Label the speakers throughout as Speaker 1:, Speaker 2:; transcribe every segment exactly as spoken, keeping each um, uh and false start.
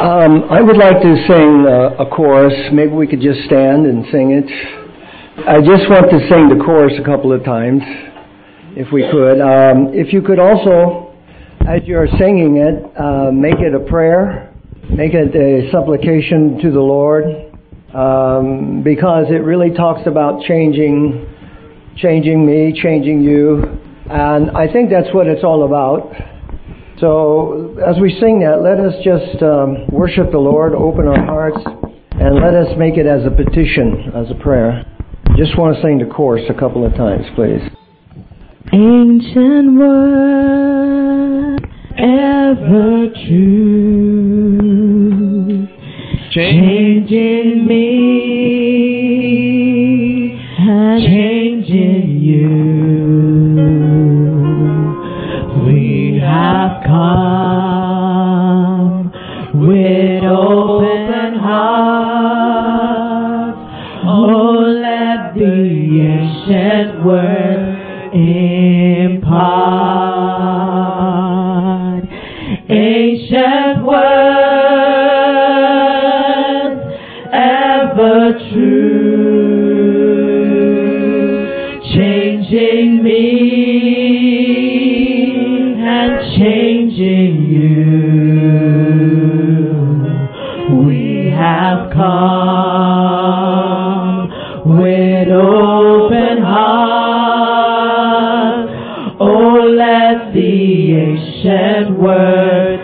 Speaker 1: Um, I would like to sing uh, a chorus. Maybe we could just stand and sing it. I just want to sing the chorus a couple of times, if we could. Um, if you could also, as you're singing it, uh, make it a prayer, make it a supplication to the Lord, um, because it really talks about changing, changing me, changing you, and I think that's what it's all about. So as we sing that, let us just um, worship the Lord, open our hearts, and let us make it as a petition, as a prayer. Just want to sing the chorus a couple of times, please.
Speaker 2: Ancient word, ever true, changing me and changing you. We have come with open hearts. Oh, let the ancient word impart. Ancient word, ever true, changing me and changing you. We have come with open hearts. Oh, let the ancient word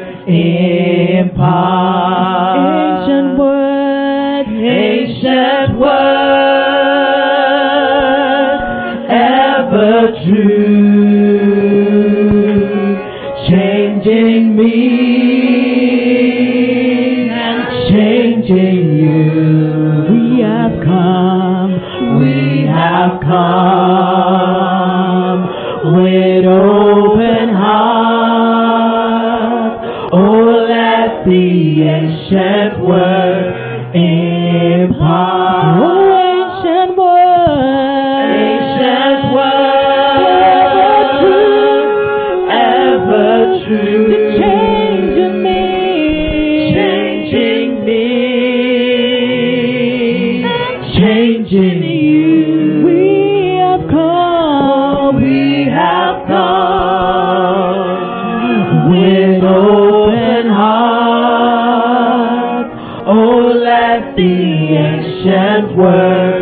Speaker 2: impart. Ancient word, ancient word, ever true, changing me and changing you. We have come, we have come with open heart. Oh, let the ancient word impart. Oh, ancient word, ancient word, ever true, changing me, changing me, changing you. We have come, we have come with open heart. Oh, let the ancient word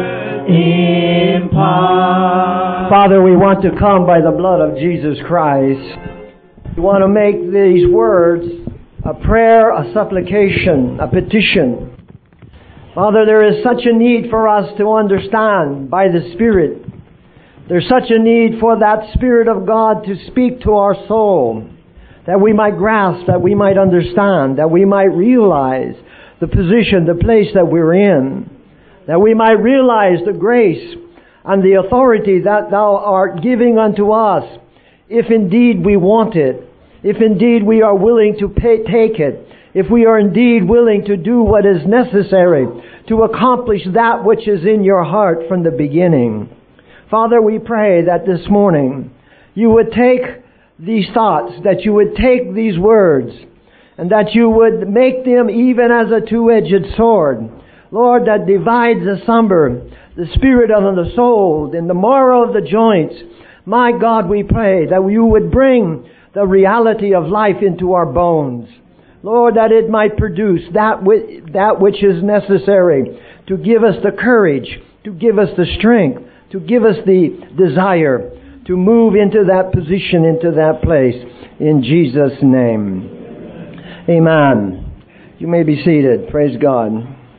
Speaker 2: impart.
Speaker 1: Father, we want to come by the blood of Jesus Christ. We want to make these words a prayer, a supplication, a petition. Father, there is such a need for us to understand by the Spirit. There's such a need for that Spirit of God to speak to our soul, that we might grasp, that we might understand, that we might realize the position, the place that we're in, that we might realize the grace and the authority that Thou art giving unto us, if indeed we want it, if indeed we are willing to pay, take it, if we are indeed willing to do what is necessary to accomplish that which is in your heart from the beginning. Father, we pray that this morning you would take these thoughts, that you would take these words, and that you would make them even as a two-edged sword, Lord, that divides asunder the spirit of the soul and the marrow of the joints. My God, we pray that you would bring the reality of life into our bones. Lord, that it might produce that which, that which is necessary to give us the courage, to give us the strength, to give us the desire to move into that position, into that place. In Jesus' name. Amen. You may be seated. Praise God.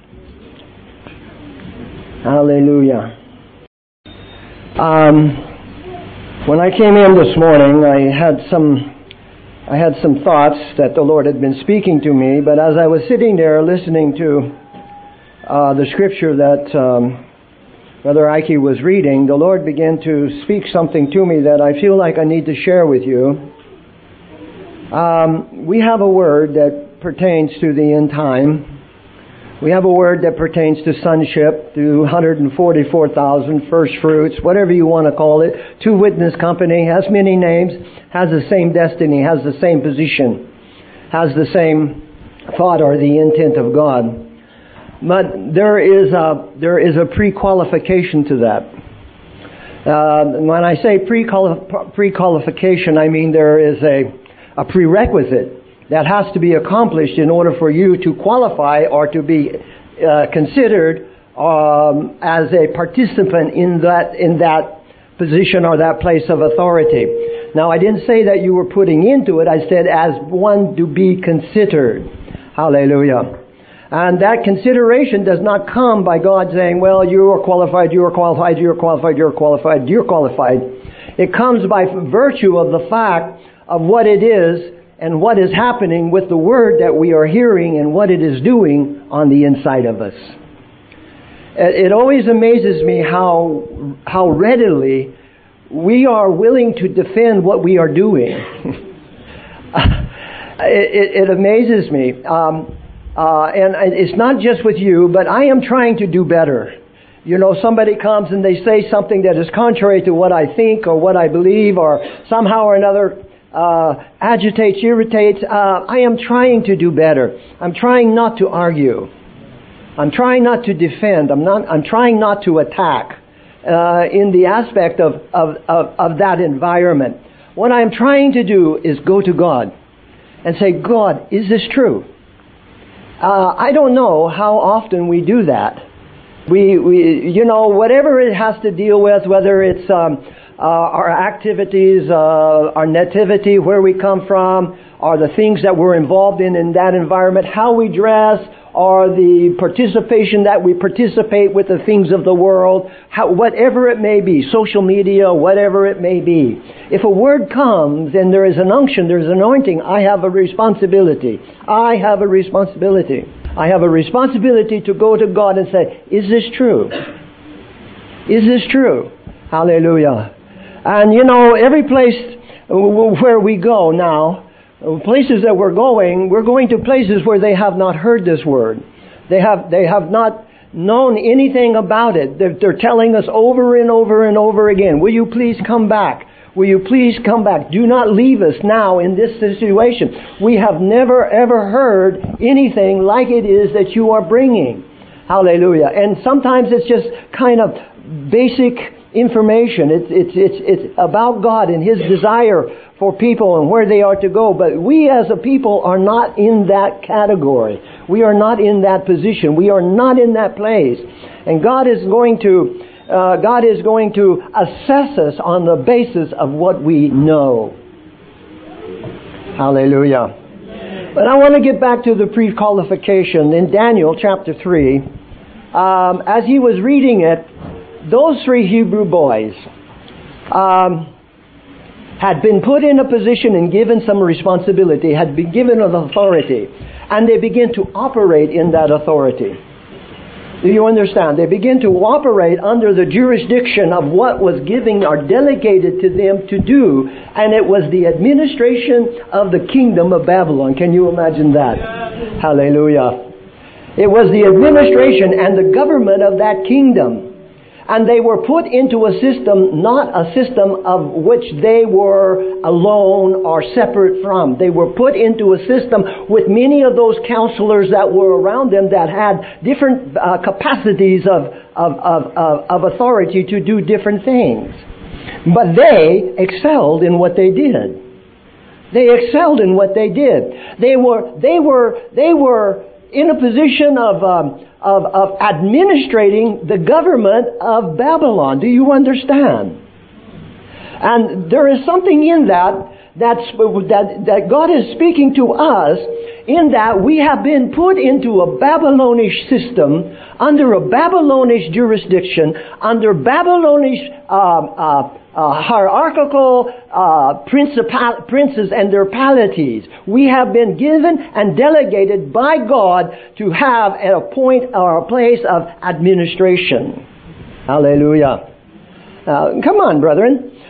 Speaker 1: Hallelujah. Um, when I came in this morning, I had some I had some thoughts that the Lord had been speaking to me, but as I was sitting there listening to uh, the scripture that um, Brother Ike was reading, the Lord began to speak something to me that I feel like I need to share with you. Um, we have a word that pertains to the end time. We have a word that pertains to sonship, to one hundred forty-four thousand, first fruits, whatever you want to call it. Two Witness Company, has many names, has the same destiny, has the same position, has the same thought or the intent of God. But there is a, there is a pre-qualification to that. Uh, when I say pre-quali- pre-qualification, I mean there is a, a prerequisite that has to be accomplished in order for you to qualify or to be uh, considered um, as a participant in that in that position or that place of authority. Now, I didn't say that you were putting into it. I said as one to be considered. Hallelujah. And that consideration does not come by God saying, well, you are qualified, you are qualified, you are qualified, you are qualified, you are qualified. It comes by virtue of the fact of what it is and what is happening with the word that we are hearing and what it is doing on the inside of us. It always amazes me how how readily we are willing to defend what we are doing. it, it, it amazes me. Um, Uh, and it's not just with you, but I am trying to do better. You know, somebody comes and they say something that is contrary to what I think or what I believe or somehow or another uh, agitates, irritates. Uh, I am trying to do better. I'm trying not to argue. I'm trying not to defend. I'm not. I'm trying not to attack uh, in the aspect of, of, of, of that environment. What I'm trying to do is go to God and say, God, is this true? Uh, I don't know how often we do that. We, we, you know, whatever it has to deal with, whether it's um, uh, our activities, uh, our nativity, where we come from, or the things that we're involved in in that environment, how we dress, or the participation that we participate with the things of the world, how, whatever it may be, social media, whatever it may be. If a word comes and there is an unction, there's an anointing, I have a responsibility. I have a responsibility. I have a responsibility to go to God and say, is this true? Is this true? Hallelujah. And you know, every place where we go now, places that we're going, we're going to places where they have not heard this word. They have they have not known anything about it. They're, they're telling us over and over and over again, will you please come back? Will you please come back? Do not leave us now in this situation. We have never ever heard anything like it is that you are bringing. Hallelujah. And sometimes it's just kind of basic information. It's, it's, it's, it's about God and His desire for people and where they are to go. But we as a people are not in that category. We are not in that position. We are not in that place. And God is going to, uh, God is going to assess us on the basis of what we know. Hallelujah. But I want to get back to the pre-qualification in Daniel chapter three. Um, as he was reading it, those three Hebrew boys um, had been put in a position and given some responsibility, had been given an authority, and they began to operate in that authority. Do you understand? They began to operate under the jurisdiction of what was given or delegated to them to do, and it was the administration of the kingdom of Babylon. Can you imagine that? Yeah. Hallelujah. It was the administration and the government of that kingdom. And they were put into a system, not a system of which they were alone or separate from. They were put into a system with many of those counselors that were around them that had different uh, capacities of, of, of, of, of authority to do different things. But they excelled in what they did. They excelled in what they did. They were, they were, they were in a position of, um, of, of administrating the government of Babylon. Do you understand? And there is something in that that's, that, that God is speaking to us, in that we have been put into a Babylonish system, under a Babylonish jurisdiction, under Babylonish um, uh, uh, hierarchical uh, principal, princes and their palaties. We have been given and delegated by God to have a point or a place of administration. Hallelujah. Uh, come on, brethren.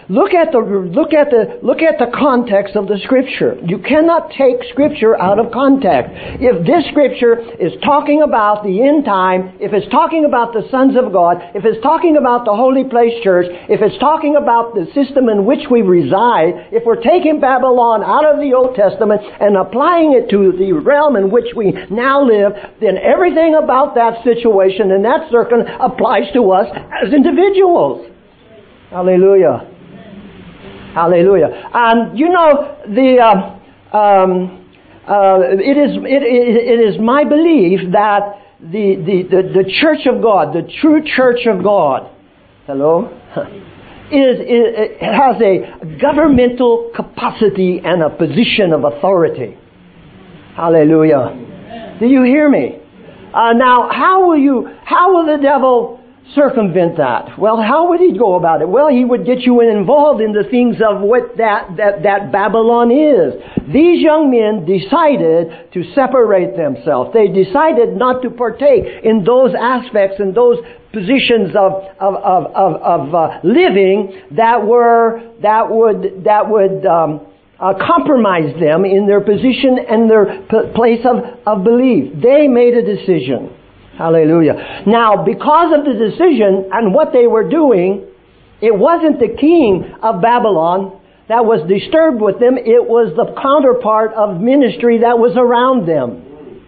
Speaker 1: Look at the look at the look at the context of the Scripture. You cannot take Scripture out of context. If this Scripture is talking about the end time, if it's talking about the sons of God, if it's talking about the Holy Place Church, if it's talking about the system in which we reside, if we're taking Babylon out of the Old Testament and applying it to the realm in which we now live, then everything about that situation and that circumstance applies to us as individuals. Hallelujah. Hallelujah. And you know, the uh, um, uh, it is it, it, it is my belief that the, the, the, the Church of God, the true Church of God, hello, is, is it has a governmental capacity and a position of authority. Hallelujah. Do you hear me? Uh, now, how will you? How will the devil circumvent that? Well, how would he go about it? Well, he would get you involved in the things of what that, that, that Babylon is. These young men decided to separate themselves. They decided not to partake in those aspects and those positions of of of of, of uh, living that were that would that would um, uh, compromise them in their position and their p- place of of belief. They made a decision. Hallelujah. Now, because of the decision and what they were doing, it wasn't the king of Babylon that was disturbed with them. It was the counterpart of ministry that was around them.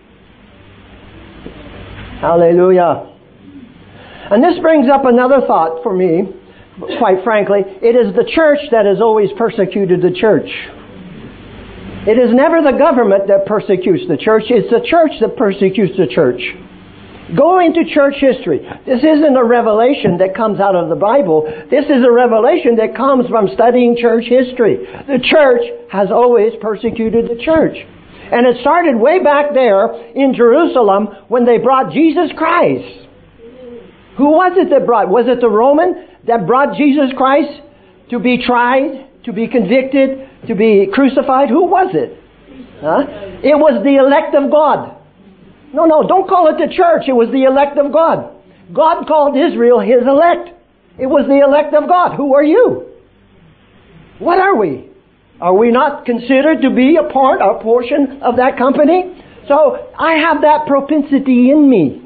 Speaker 1: Hallelujah. And this brings up another thought for me, quite frankly. It is the church that has always persecuted the church. It is never the government that persecutes the church. It's the church that persecutes the church. Go into church history. This isn't a revelation that comes out of the Bible. This is a revelation that comes from studying church history. The church has always persecuted the church. And it started way back there in Jerusalem when they brought Jesus Christ. Who was it that brought? Was it the Roman that brought Jesus Christ to be tried, to be convicted, to be crucified? Who was it? Huh? It was the elect of God. No, no, don't call it the church. It was the elect of God. God called Israel His elect. It was the elect of God. Who are you? What are we? Are we not considered to be a part, a portion of that company? So I have that propensity in me.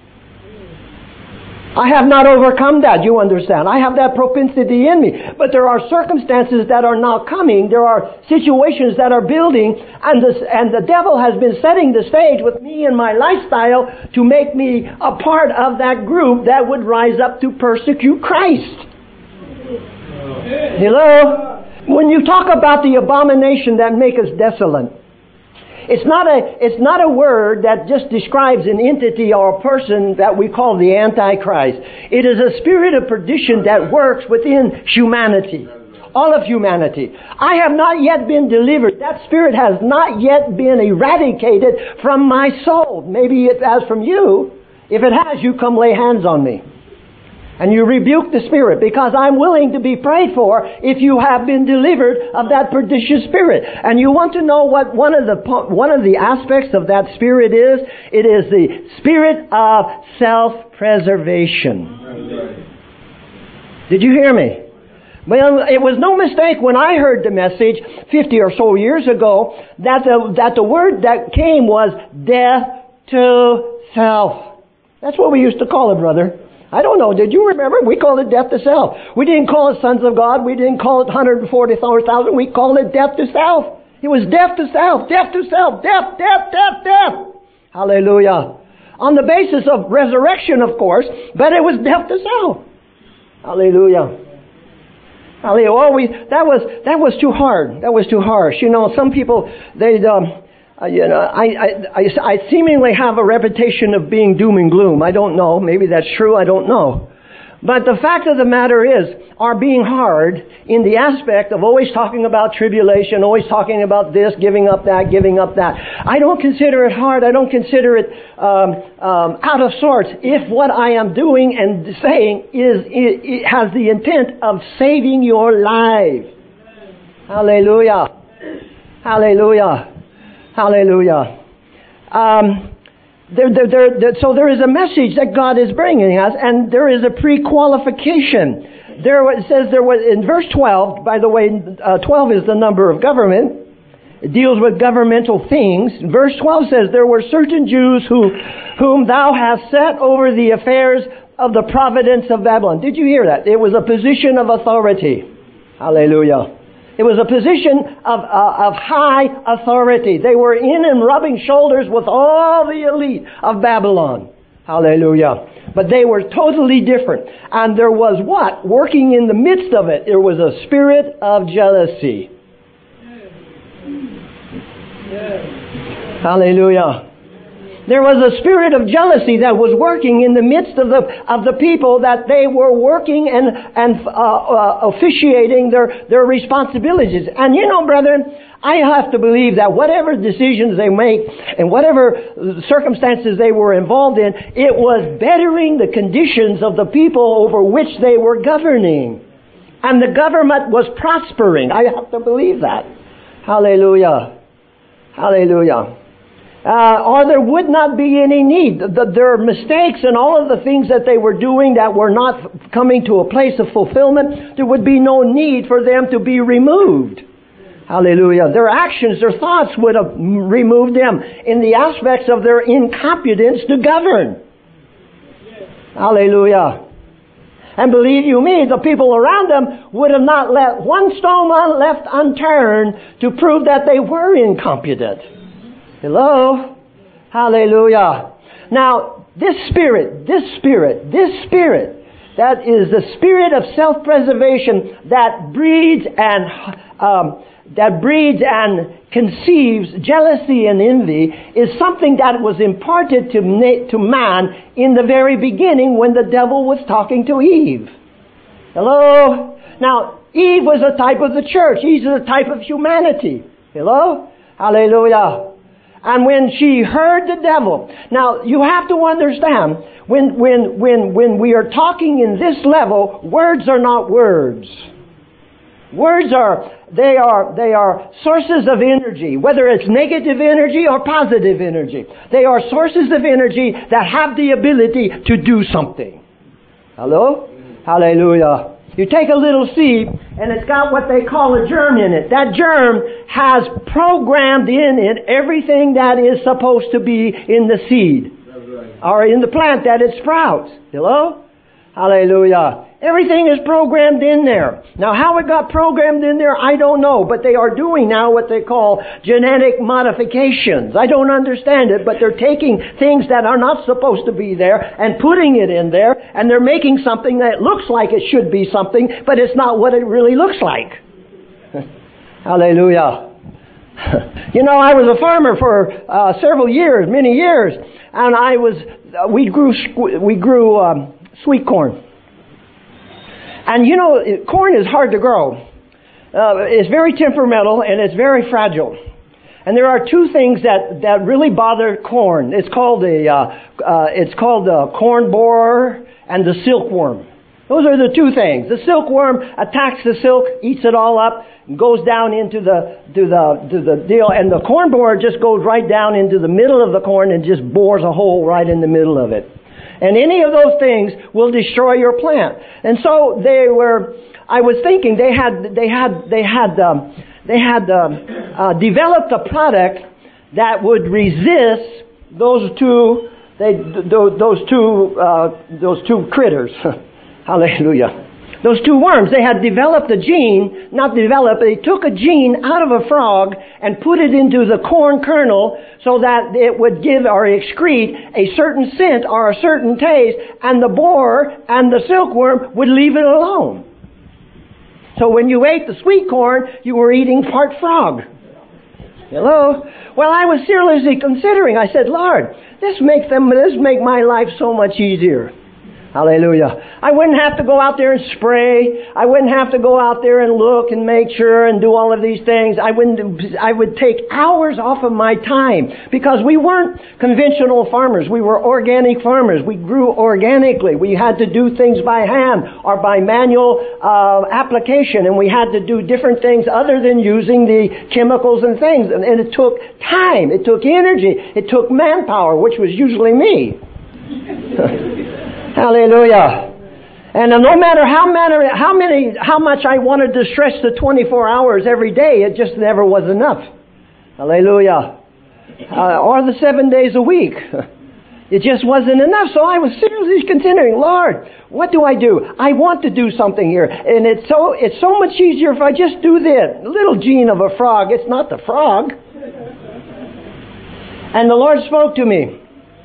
Speaker 1: I have not overcome that, you understand. I have that propensity in me. But there are circumstances that are now coming. There are situations that are building. And, this, and the devil has been setting the stage with me and my lifestyle to make me a part of that group that would rise up to persecute Christ. Hello? When you talk about the abomination that maketh desolate, It's not a it's not a word that just describes an entity or a person that we call the Antichrist. It is a spirit of perdition that works within humanity. All of humanity. I have not yet been delivered. That spirit has not yet been eradicated from my soul. Maybe it has from you. If it has, you come lay hands on me. And you rebuke the spirit, because I'm willing to be prayed for if you have been delivered of that pernicious spirit. And you want to know what one of the one of the aspects of that spirit is? It is the spirit of self-preservation. Did you hear me? Well, it was no mistake when I heard the message fifty or so years ago that the, that the word that came was death to self. That's what we used to call it, brother. I don't know. Did you remember? We called it death to self. We didn't call it sons of God. We didn't call it one hundred forty thousand. We called it death to self. It was death to self. Death to self. Death, death, death, death. Hallelujah. On the basis of resurrection, of course, but it was death to self. Hallelujah. Hallelujah. Oh, we, that was, that was too hard. That was too harsh. You know, some people, they, um, Uh, you know, I, I, I, I seemingly have a reputation of being doom and gloom. I don't know. Maybe that's true. I don't know. But the fact of the matter is, our being hard in the aspect of always talking about tribulation, always talking about this, giving up that, giving up that. I don't consider it hard. I don't consider it um, um, out of sorts if what I am doing and saying is it, it has the intent of saving your life. Hallelujah. Hallelujah. Hallelujah. Um, there, there, there, there, so there is a message that God is bringing us, and there is a pre-qualification. there was, it says there was, in verse twelve, by the way, uh, twelve is the number of government. It deals with governmental things. Verse twelve says, there were certain Jews who, whom thou hast set over the affairs of the providence of Babylon. Did you hear that? It was a position of authority. Hallelujah. It was a position of, uh, of high authority. They were in and rubbing shoulders with all the elite of Babylon. Hallelujah. But they were totally different. And there was what? Working in the midst of it, there was a spirit of jealousy. Hallelujah. There was a spirit of jealousy that was working in the midst of the of the people, that they were working and and uh, uh, officiating their their responsibilities. And you know, brethren, I have to believe that whatever decisions they make and whatever circumstances they were involved in, it was bettering the conditions of the people over which they were governing, and the government was prospering. I have to believe that. Hallelujah. Hallelujah. Uh, or there would not be any need. The, their mistakes and all of the things that they were doing that were not coming to a place of fulfillment, there would be no need for them to be removed. Hallelujah. Their actions, their thoughts would have removed them in the aspects of their incompetence to govern. Hallelujah. And believe you me, the people around them would have not let one stone left unturned to prove that they were incompetent. Hello? Hallelujah. Now, this spirit, this spirit, this spirit, that is the spirit of self-preservation that breeds and um, that breeds and conceives jealousy and envy, is something that was imparted to, na- to man in the very beginning when the devil was talking to Eve. Hello? Now, Eve was a type of the church. Eve is a type of humanity. Hello? Hallelujah. And when she heard the devil, now you have to understand, when when when when we are talking in this level, words are not words. Words are they are they are sources of energy, whether it's negative energy or positive energy. They are sources of energy that have the ability to do something. Hello? Hallelujah. You take a little seed, and it's got what they call a germ in it. That germ has programmed in it everything that is supposed to be in the seed. That's right. Or in the plant that it sprouts. Hello? Hallelujah. Everything is programmed in there. Now, how it got programmed in there, I don't know. But they are doing now what they call genetic modifications. I don't understand it, but they're taking things that are not supposed to be there and putting it in there, and they're making something that looks like it should be something, but it's not what it really looks like. Hallelujah. You know, I was a farmer for uh, several years, many years, and I was, uh, we grew, we grew um, sweet corn. And you know, corn is hard to grow. Uh, it's very temperamental and it's very fragile. And there are two things that, that really bother corn. It's called the uh, uh, it's called the corn borer and the silkworm. Those are the two things. The silkworm attacks the silk, eats it all up, and goes down into the to the to the deal. And the corn borer just goes right down into the middle of the corn and just bores a hole right in the middle of it. And any of those things will destroy your plant. And so they were, I was thinking they had, they had, they had, um, they had um, uh, developed a product that would resist those two, they, those, those two, uh, those two critters. Hallelujah. Those two worms, they had developed a gene, not developed, they took a gene out of a frog and put it into the corn kernel so that it would give or excrete a certain scent or a certain taste, and the borer and the silkworm would leave it alone. So when you ate the sweet corn, you were eating part frog. Hello? Well, I was seriously considering, I said, Lord, this make them, this make my life so much easier. Hallelujah. I wouldn't have to go out there and spray. I wouldn't have to go out there and look and make sure and do all of these things. I wouldn't, I would take hours off of my time, because we weren't conventional farmers. We were organic farmers. We grew organically. We had to do things by hand or by manual uh, application, and we had to do different things other than using the chemicals and things. And, and it took time. It took energy. It took manpower, which was usually me. Hallelujah. And no matter how many, how many, how much I wanted to stretch the twenty-four hours every day, it just never was enough. Hallelujah. Uh, or the seven days a week. It just wasn't enough. So I was seriously considering, Lord, what do I do? I want to do something here. And it's so, it's so much easier if I just do this. Little gene of a frog. It's not the frog. And the Lord spoke to me.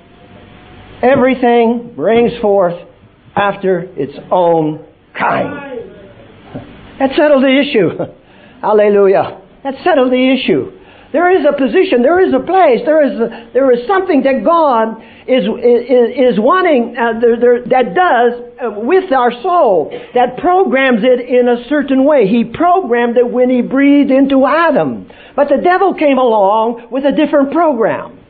Speaker 1: Everything brings forth after its own kind. That settled the issue. Hallelujah. That settled the issue. There is a position, there is a place, there is a, there is something that God is is, is wanting uh, there, there, that does uh, with our soul, that programs it in a certain way. He programmed it when He breathed into Adam. But the devil came along with a different program.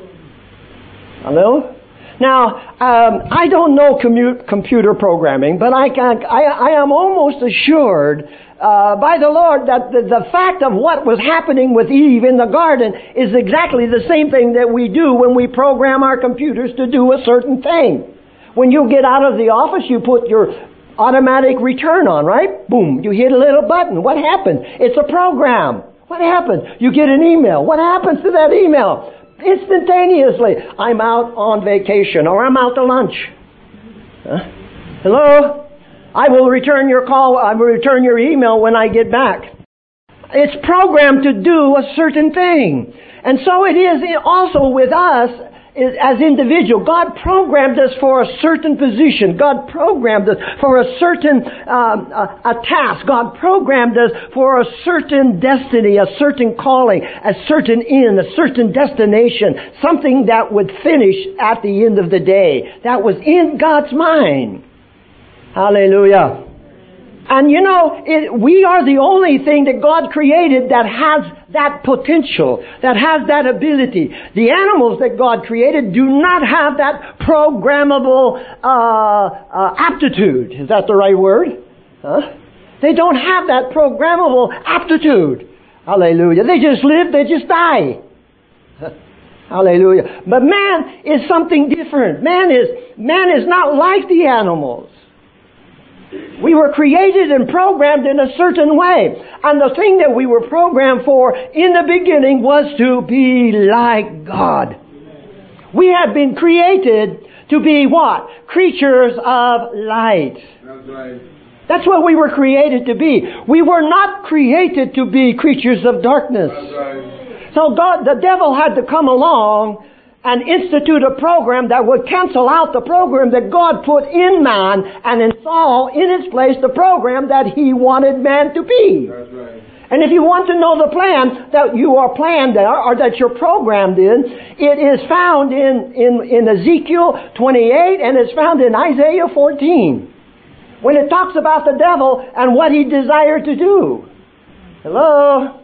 Speaker 1: Hello? Now, um, I don't know commu- computer programming, but I, can, I, I am almost assured uh, by the Lord that the, the fact of what was happening with Eve in the garden is exactly the same thing that we do when we program our computers to do a certain thing. When you get out of the office, you put your automatic return on, right? Boom, you hit a little button. What happened? It's a program. What happened? You get an email. What happens to that email? Instantaneously, I'm out on vacation or I'm out to lunch. Huh? Hello? I will return your call, I will return your email when I get back. It's programmed to do a certain thing. And so it is also with us as individuals. God programmed us for a certain position. God programmed us for a certain um, a, a task. God programmed us for a certain destiny, a certain calling, a certain end, a certain destination, something that would finish at the end of the day. That was in God's mind. Hallelujah. And you know, it, we are the only thing that God created that has that potential, that has that ability. The animals that God created do not have that programmable uh, uh, aptitude. Is that the right word? Huh? They don't have that programmable aptitude. Hallelujah. They just live, they just die. Hallelujah. But man is something different. Man is, man is not like the animals. We were created and programmed in a certain way. And the thing that we were programmed for in the beginning was to be like God. We have been created to be what? Creatures of light.
Speaker 3: That's right.
Speaker 1: That's what we were created to be. We were not created to be creatures of darkness.
Speaker 3: That's right.
Speaker 1: So God, the devil had to come along and institute a program that would cancel out the program that God put in man and install in its place the program that He wanted man to be.
Speaker 3: That's right.
Speaker 1: And if you want to know the plan that you are planned there, or that you're programmed in, it is found in, in, in Ezekiel twenty-eight and it's found in Isaiah fourteen. When it talks about the devil and what he desired to do. Hello?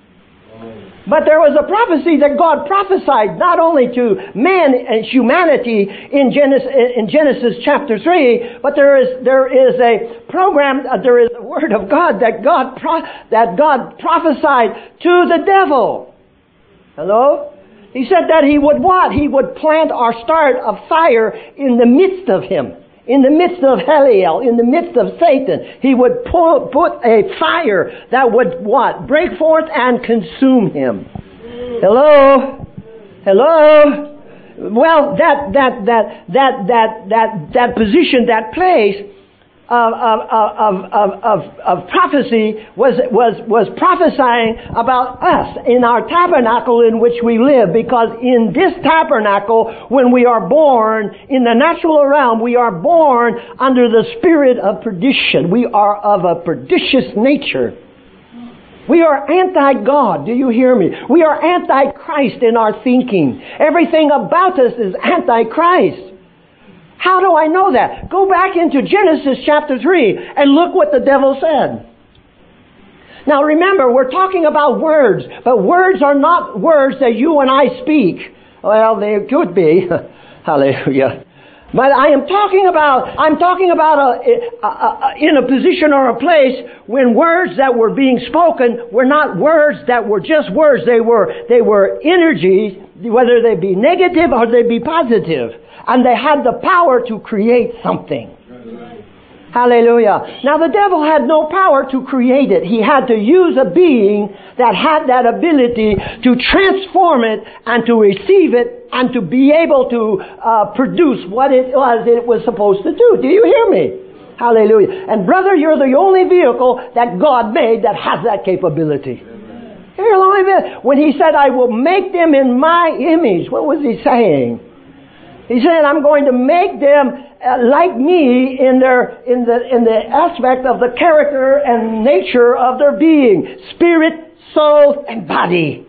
Speaker 1: But there was a prophecy that God prophesied not only to man and humanity in Genesis, in Genesis chapter three, but there is there is a program, uh, there is a word of God that God pro- that God prophesied to the devil. Hello? He said that he would what? He would plant or start a fire in the midst of him. In the midst of Heliel, in the midst of Satan, he would pull, put a fire that would what? Break forth and consume him. Hello? Hello? Well, that, that, that, that, that, that, that position, that place of, of, of, of, of, of prophecy was, was, was prophesying about us in our tabernacle in which we live, because in this tabernacle, when we are born in the natural realm, we are born under the spirit of perdition. We are of a pernicious nature. We are anti-God. Do you hear me? We are anti-Christ in our thinking. Everything about us is anti-Christ. How do I know that? Go back into Genesis chapter three and look what the devil said. Now remember, we're talking about words, but words are not words that you and I speak. Well, they could be. Hallelujah. But I am talking about, I'm talking about a, a, a, in a position or a place when words that were being spoken were not words that were just words. They were, they were energies, whether they be negative or they be positive. And they had the power to create something. Hallelujah. Now the devil had no power to create it. He had to use a being that had that ability to transform it and to receive it and to be able to uh, produce what it was it was supposed to do. Do you hear me? Hallelujah. And brother, you're the only vehicle that God made that has that capability. You're the only vehicle. When He said, I will make them in my image, what was He saying? He said, I'm going to make them uh, like me in their in the in the aspect of the character and nature of their being, spirit, soul, and body.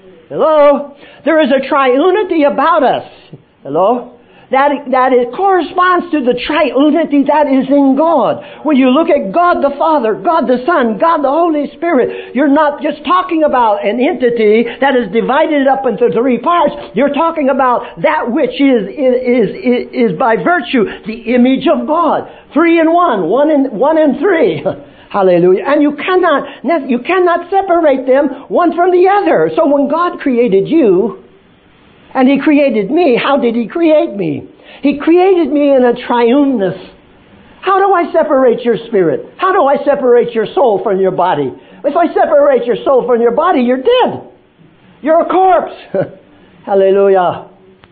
Speaker 1: Hello? There is a triunity about us. Hello? That, that it corresponds to the triunity that is in God. When you look at God the Father, God the Son, God the Holy Spirit, you're not just talking about an entity that is divided up into three parts. You're talking about that which is, is, is, is by virtue the image of God. Three in one, one in, one in three. Hallelujah. And you cannot, you cannot separate them one from the other. So when God created you, and He created me, how did He create me? He created me in a triuneness. How do I separate your spirit? How do I separate your soul from your body? If I separate your soul from your body, you're dead. You're a corpse. Hallelujah.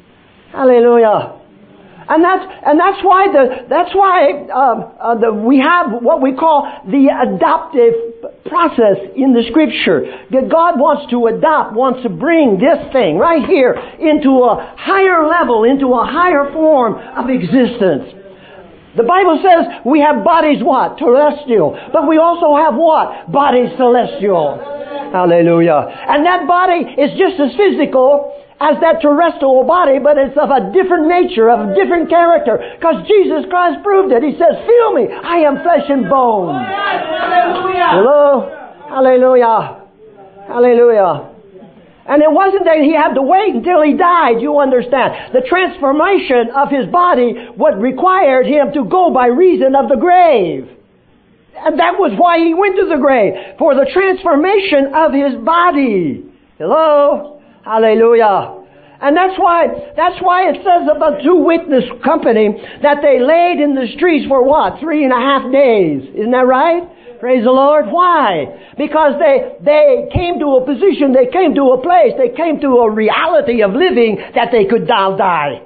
Speaker 1: Hallelujah. And that's and that's why the that's why um, uh, the, we have what we call the adoptive process in the Scripture. That God wants to adopt, wants to bring this thing right here into a higher level, into a higher form of existence. The Bible says we have bodies what? Terrestrial. But we also have what? Bodies celestial. Hallelujah. And that body is just as physical as that terrestrial body, but it's of a different nature, of a different character. Because Jesus Christ proved it. He says, feel me, I am flesh and bone. Hello? Hallelujah. Hallelujah. And it wasn't that He had to wait until He died, you understand. The transformation of His body what required Him to go by reason of the grave. And that was why He went to the grave, for the transformation of His body. Hello? Hallelujah. And that's why, that's why it says about two witness company that they laid in the streets for what? Three and a half days. Isn't that right? Praise the Lord. Why? Because they, they came to a position, they came to a place, they came to a reality of living that they could now die.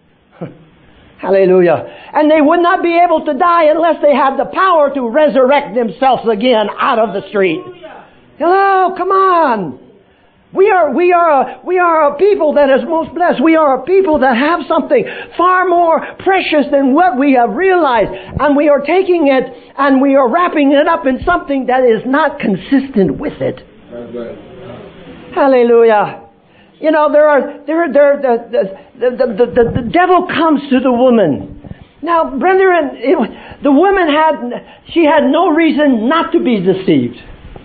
Speaker 1: Hallelujah. And they would not be able to die unless they had the power to resurrect themselves again out of the street. Hello, come on. We are, we are, a, we are a people that is most blessed. We are a people that have something far more precious than what we have realized. And we are taking it and we are wrapping it up in something that is not consistent with it. Hallelujah. You know, there are, there, there, the, the, the, the, the, the devil comes to the woman. Now, brethren, it, the woman had, she had no reason not to be deceived.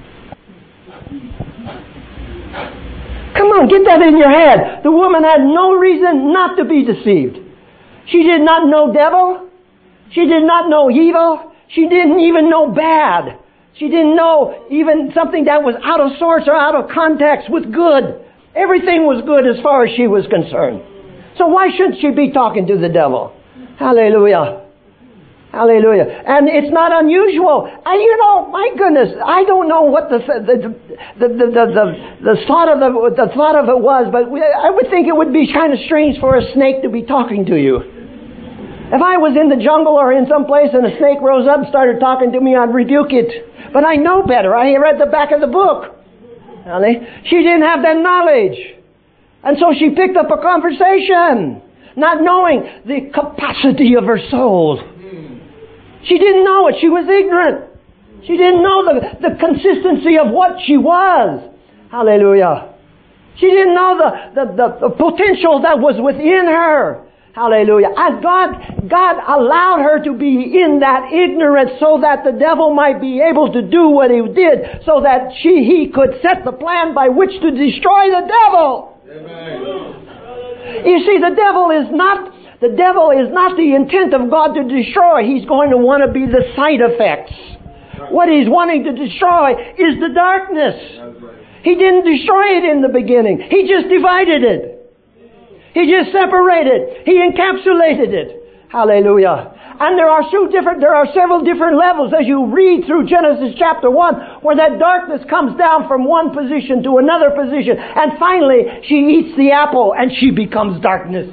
Speaker 1: Come on, get that in your head. The woman had no reason not to be deceived. She did not know devil. She did not know evil. She didn't even know bad. She didn't know even something that was out of sorts or out of context with good. Everything was good as far as she was concerned. So why shouldn't she be talking to the devil? Hallelujah. Hallelujah. And it's not unusual. And you know, my goodness, I don't know what the the the the the, the, the thought of the the thought of it was, but we, I would think it would be kind of strange for a snake to be talking to you. If I was in the jungle or in some place and a snake rose up and started talking to me, I'd rebuke it. But I know better. I read the back of the book. She didn't have that knowledge. And so she picked up a conversation, not knowing the capacity of her soul. She didn't know it. She was ignorant. She didn't know the, the consistency of what she was. Hallelujah. She didn't know the, the, the, the potential that was within her. Hallelujah. And God, God allowed her to be in that ignorance so that the devil might be able to do what he did, so that she, he could set the plan by which to destroy the devil. Amen. You see, the devil is not... The devil is not the intent of God to destroy. He's going to want to be the side effects. What he's wanting to destroy is the darkness. He didn't destroy it in the beginning. He just divided it. He just separated. He encapsulated it. Hallelujah. And there are two different, there are several different levels as you read through Genesis chapter one, where that darkness comes down from one position to another position. And finally, she eats the apple and she becomes darkness.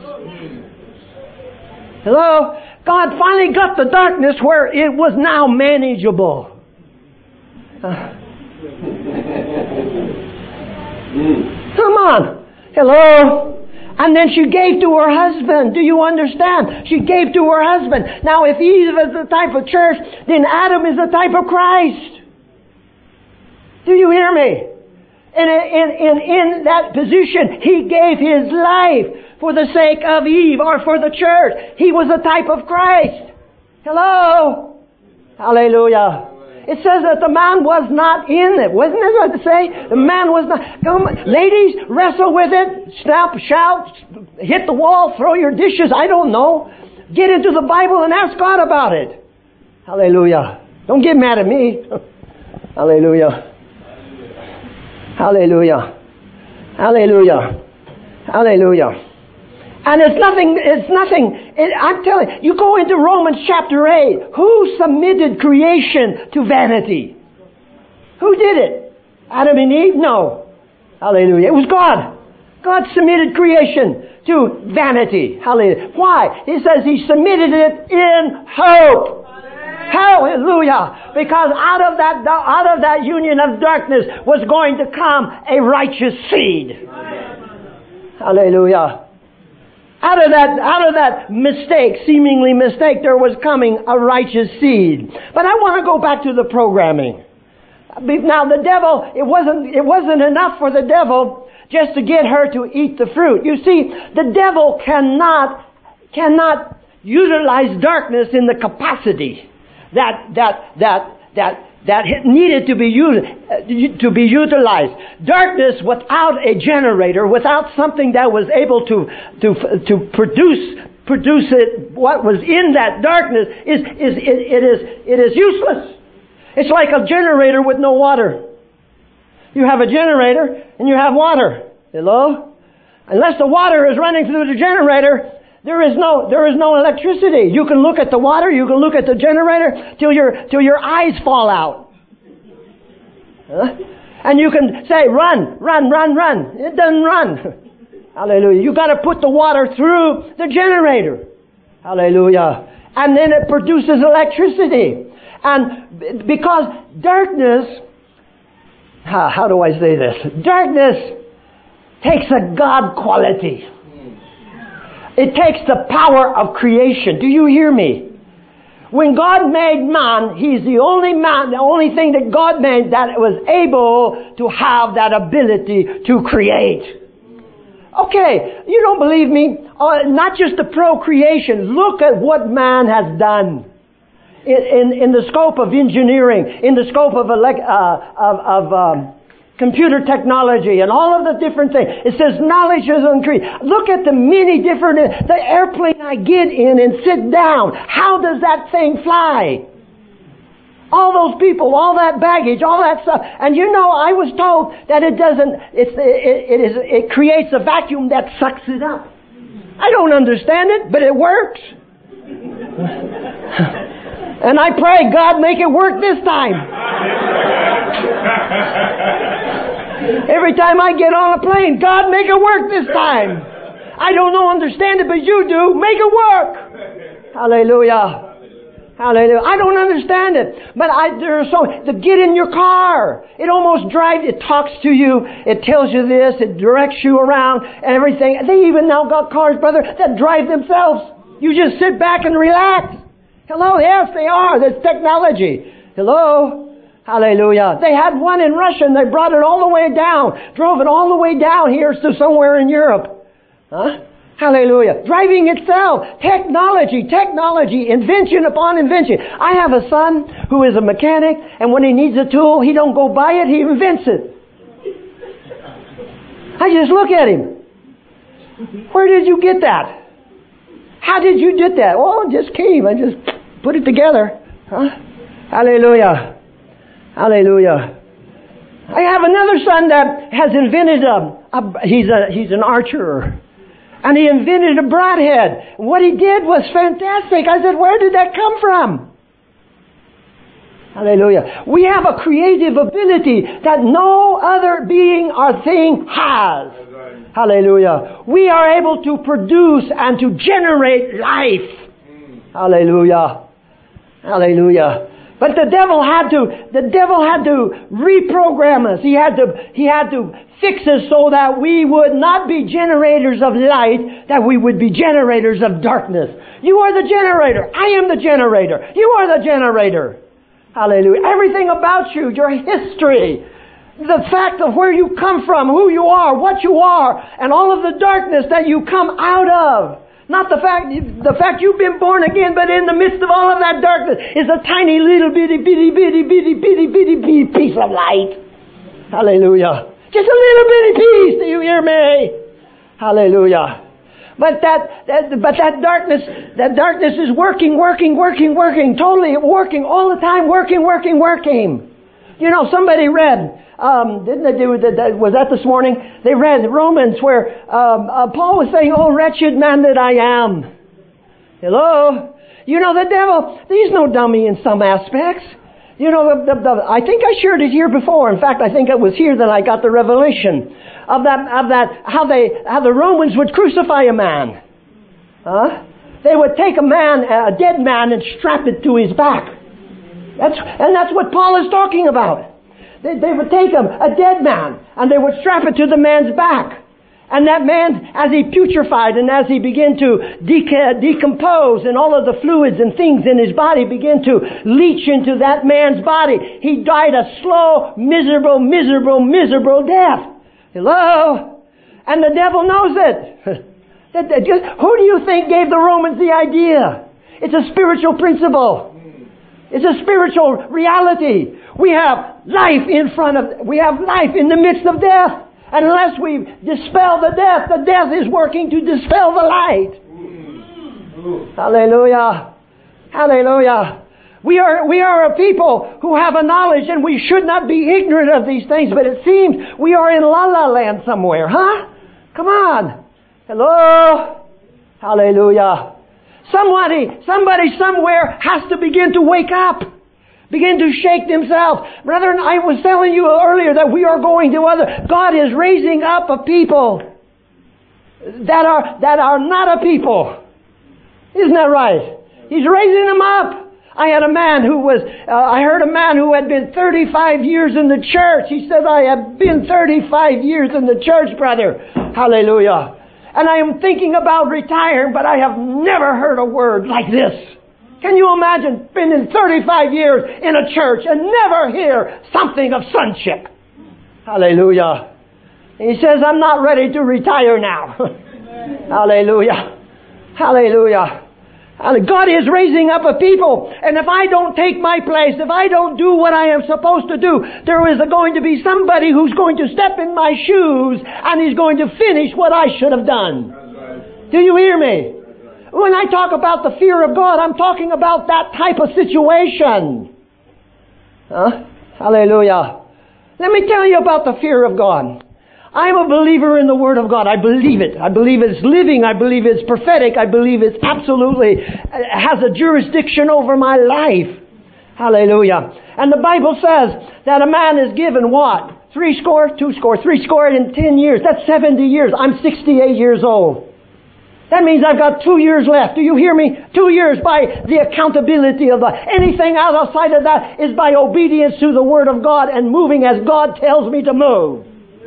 Speaker 1: Hello? God finally got the darkness where it was now manageable. Uh, come on. Hello? And then she gave to her husband. Do you understand? She gave to her husband. Now, if Eve is the type of church, then Adam is the type of Christ. Do you hear me? And in, in, in that position, he gave his life for the sake of Eve or for the church. He was a type of Christ. Hello? Hallelujah. It says that the man was not in it. Wasn't it what it say? The man was not. Come, ladies, wrestle with it. Snap, shout, hit the wall, throw your dishes. I don't know. Get into the Bible and ask God about it. Hallelujah. Don't get mad at me. Hallelujah. Hallelujah. Hallelujah. Hallelujah. And it's nothing, it's nothing, it, I'm telling you, you go into Romans chapter eight. Who submitted creation to vanity? Who did it? Adam and Eve? No. Hallelujah. It was God. God submitted creation to vanity. Hallelujah. Why? He says He submitted it in hope. Hallelujah. Because out of that, out of that union of darkness was going to come a righteous seed. Hallelujah. Out of that, out of that mistake, seemingly mistake, there was coming a righteous seed. But I want to go back to the programming. Now the devil, it wasn't, it wasn't enough for the devil just to get her to eat the fruit. You see, the devil cannot, cannot utilize darkness in the capacity that, that, that, that, that needed to be used, to be utilized. Darkness without a generator, without something that was able to to to produce produce it, what was in that darkness is is it, it is it is useless. It's like a generator with no water. You have a generator and you have water. Hello? Unless the water is running through the generator, There is no, there is no electricity. You can look at the water, you can look at the generator till your, till your eyes fall out. Huh? And you can say, run, run, run, run. It doesn't run. Hallelujah. You got to put the water through the generator. Hallelujah. And then it produces electricity. And because darkness, how, how do I say this? Darkness takes a God quality. It takes the power of creation. Do you hear me? When God made man, He's the only man, the only thing that God made that was able to have that ability to create. Okay, you don't believe me? Uh, not just the procreation. Look at what man has done. In, in, in the scope of engineering, in the scope of, elect, uh, of, of um, computer technology and all of the different things. It says knowledge is increased. Look at the many different, the airplane I get in and sit down. How does that thing fly? All those people, all that baggage, all that stuff. And you know, I was told that it doesn't, it's, it, it, is, it creates a vacuum that sucks it up. I don't understand it, but it works. And I pray, God, make it work this time. Every time I get on a plane, God, make it work this time. I don't know, understand it, but you do. Make it work. Hallelujah. Hallelujah. I don't understand it. But I, there are so, to get in your car. It almost drives, it talks to you. It tells you this. It directs you around and everything. They even now got cars, brother, that drive themselves. You just sit back and relax. Hello, yes, they are. There's technology. Hello. Hallelujah. They had one in Russia and they brought it all the way down. Drove it all the way down here to somewhere in Europe. Huh? Hallelujah. Driving itself. Technology, technology, invention upon invention. I have a son who is a mechanic, and when he needs a tool, he don't go buy it, he invents it. I just look at him. Where did you get that? How did you get that? Oh, it just came. I just put it together. Huh? Hallelujah. Hallelujah. I have another son that has invented a, a he's a he's an archer. And he invented a broadhead. What he did was fantastic. I said, where did that come from? Hallelujah. We have a creative ability that no other being or thing has. Hallelujah. We are able to produce and to generate life. Hallelujah. Hallelujah. But the devil had to, the devil had to reprogram us. He had to, he had to fix us so that we would not be generators of light, that we would be generators of darkness. You are the generator. I am the generator. You are the generator. Hallelujah. Everything about you, your history, the fact of where you come from, who you are, what you are, and all of the darkness that you come out of. Not the fact, the fact you've been born again, but in the midst of all of that darkness is a tiny little bitty, bitty, bitty, bitty, bitty, bitty, bitty piece of light. Hallelujah. Just a little bitty piece. Do you hear me? Hallelujah. But that, that, but that darkness, that darkness is working, working, working, working, totally working all the time, working, working, working. You know, somebody read, um, didn't they do that? Was that this morning? They read Romans where um, uh, Paul was saying, "Oh, wretched man that I am." Hello, you know the devil. He's no dummy in some aspects. You know, the, the, the, I think I shared it here before. In fact, I think it was here that I got the revelation of that, of that, how they, how the Romans would crucify a man. Huh? They would take a man, a dead man, and strap it to his back. That's, and that's what Paul is talking about. They, they would take him, a dead man, and they would strap it to the man's back. And that man, as he putrefied and as he began to deca- decompose and all of the fluids and things in his body began to leach into that man's body, he died a slow, miserable, miserable, miserable death. Hello? And the devil knows it. Who do you think gave the Romans the idea? It's a spiritual principle. It's a spiritual reality. We have life in front of, we have life in the midst of death. And unless we dispel the death, the death is working to dispel the light. Hallelujah. Hallelujah. We are, we are a people who have a knowledge, and we should not be ignorant of these things, but it seems we are in La La Land somewhere, huh? Come on. Hello? Hallelujah. Somebody, somebody somewhere has to begin to wake up. Begin to shake themselves. Brethren, I was telling you earlier that we are going to other... God is raising up a people that are, that are not a people. Isn't that right? He's raising them up. I had a man who was... Uh, I heard a man who had been thirty-five years in the church. He said, I have been thirty-five years in the church, brother. Hallelujah. And I am thinking about retiring, but I have never heard a word like this. Can you imagine spending thirty-five years in a church and never hear something of sonship? Hallelujah. He says, I'm not ready to retire now. Hallelujah. Hallelujah. God is raising up a people. And if I don't take my place, if I don't do what I am supposed to do, there is going to be somebody who's going to step in my shoes and he's going to finish what I should have done. Do you hear me? When I talk about the fear of God, I'm talking about that type of situation. Huh? Hallelujah. Let me tell you about the fear of God. I'm a believer in the Word of God. I believe it. I believe it's living. I believe it's prophetic. I believe it's absolutely has a jurisdiction over my life. Hallelujah. And the Bible says that a man is given what? Three score, two score, three score in ten years. That's seventy years. I'm sixty-eight years old. That means I've got two years left. Do you hear me? Two years by the accountability of the... Anything outside of that is by obedience to the Word of God and moving as God tells me to move.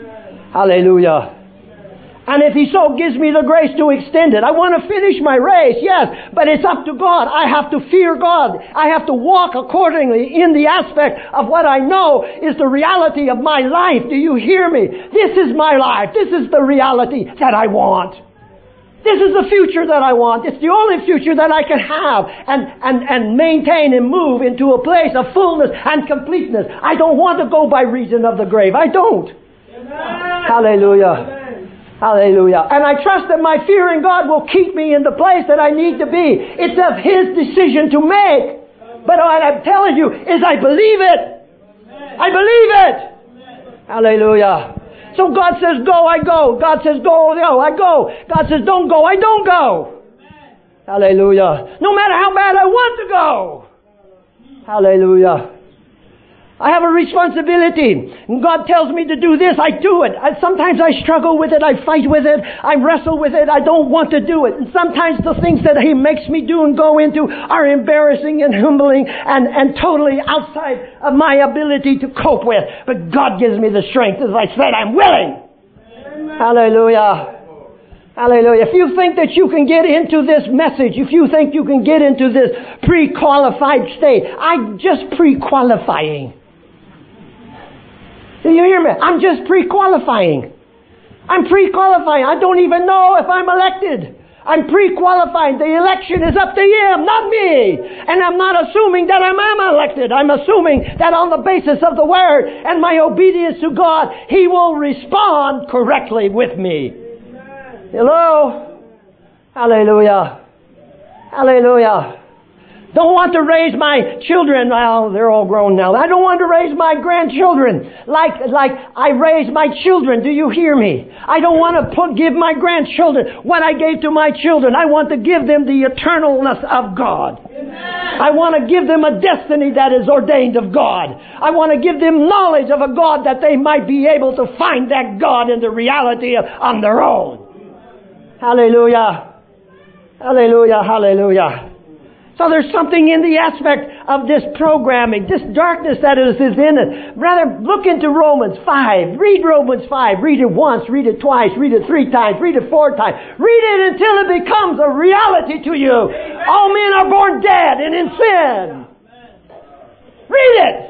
Speaker 1: Hallelujah. And if He so gives me the grace to extend it, I want to finish my race, yes, but it's up to God. I have to fear God. I have to walk accordingly in the aspect of what I know is the reality of my life. Do you hear me? This is my life. This is the reality that I want. This is the future that I want. It's the only future that I can have and, and, and maintain and move into a place of fullness and completeness. I don't want to go by reason of the grave. I don't. Amen. Hallelujah. Amen. Hallelujah. And I trust that my fear in God will keep me in the place that I need to be. It's of His decision to make. But what I'm telling you is I believe it. I believe it. Hallelujah. So God says go, I go. God says go, go, I go. God says don't go, I don't go. Hallelujah. No matter how bad I want to go. Hallelujah. I have a responsibility. And God tells me to do this, I do it. I, sometimes I struggle with it, I fight with it, I wrestle with it, I don't want to do it. And sometimes the things that He makes me do and go into are embarrassing and humbling and, and totally outside of my ability to cope with. But God gives me the strength. As I said, I'm willing. Amen. Hallelujah. Hallelujah. If you think that you can get into this message, if you think you can get into this pre-qualified state, I'm just pre-qualifying. Do you hear me? I'm just pre-qualifying. I'm pre-qualifying. I don't even know if I'm elected. I'm pre-qualifying. The election is up to Him, not me. And I'm not assuming that I am elected. I'm assuming that on the basis of the Word and my obedience to God, He will respond correctly with me. Hello? Hallelujah. Hallelujah. Don't want to raise my children. Well, they're all grown now. I don't want to raise my grandchildren like, like I raised my children. Do you hear me? I don't want to put, give my grandchildren what I gave to my children. I want to give them the eternalness of God. Amen. I want to give them a destiny that is ordained of God. I want to give them knowledge of a God that they might be able to find that God in the reality of, on their own. Hallelujah. Hallelujah. Hallelujah. So there's something in the aspect of this programming, this darkness that is, is in it. Rather, look into Romans five. Read Romans five. Read it once, read it twice, read it three times, read it four times. Read it until it becomes a reality to you. Amen. All men are born dead and in sin. Read it.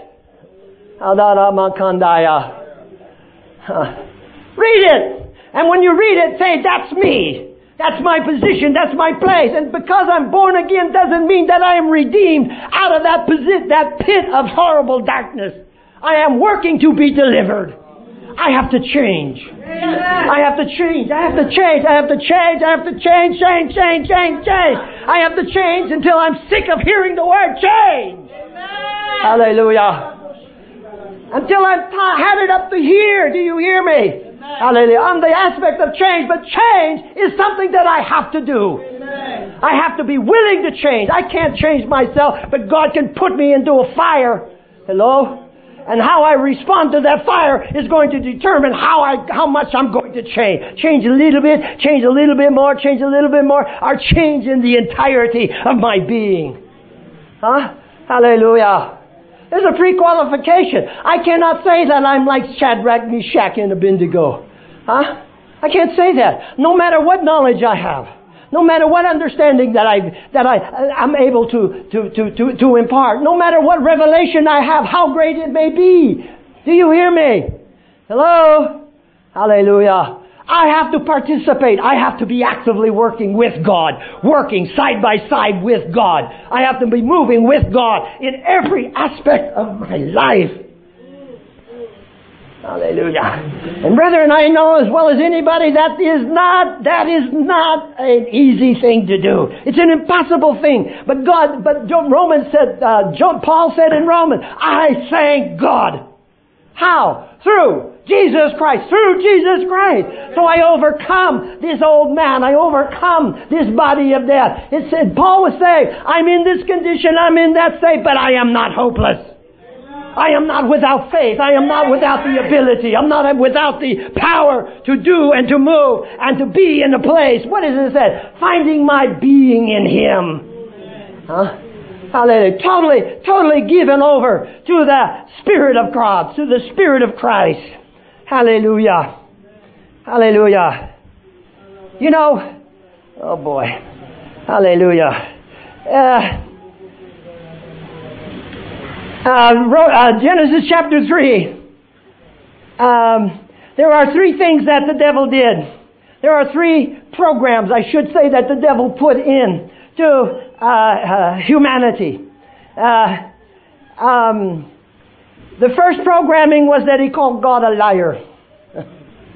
Speaker 1: Read it. And when you read it, say, that's me. That's my position. That's my place. And because I'm born again doesn't mean that I am redeemed out of that posi- that pit of horrible darkness. I am working to be delivered. I have to change. I have to change. I have to change. I have to change. I have to change, change, change, change, change. I have to change until I'm sick of hearing the word change. Hallelujah. Until I've t- had it up to here. Do you hear me? Hallelujah. On the aspect of change. But change is something that I have to do. Amen. I have to be willing to change. I can't change myself, but God can put me into a fire. Hello? And how I respond to that fire is going to determine how I, how much I'm going to change. Change a little bit, change a little bit more, change a little bit more, or change in the entirety of my being. Huh? Hallelujah. There's a pre-qualification. I cannot say that I'm like Shadrach, Meshach, and Abednego. Huh? I can't say that. No matter what knowledge I have, no matter what understanding that I that I I'm able to to to to, to impart, no matter what revelation I have, how great it may be. Do you hear me? Hello? Hallelujah. I have to participate. I have to be actively working with God, working side by side with God. I have to be moving with God in every aspect of my life. Hallelujah. And brethren, I know as well as anybody that is not, that is not an easy thing to do. It's an impossible thing. But God, but Romans said, uh, John, Paul said in Romans, I thank God. How? Through Jesus Christ. Through Jesus Christ. So I overcome this old man. I overcome this body of death. It said, Paul was saying, I'm in this condition, I'm in that state, but I am not hopeless. I am not without faith. I am not without the ability. I'm not without the power to do and to move and to be in a place. What is it said? Finding my being in Him. Huh? Hallelujah. Totally, totally given over to the Spirit of God, to the Spirit of Christ. Hallelujah. Hallelujah. You know, oh boy. Hallelujah. Uh, uh, uh, Genesis chapter three. Um, there are three things that the devil did. There are three programs, I should say, that the devil put in to Uh, uh, humanity. Uh, um, the first programming was that he called God a liar.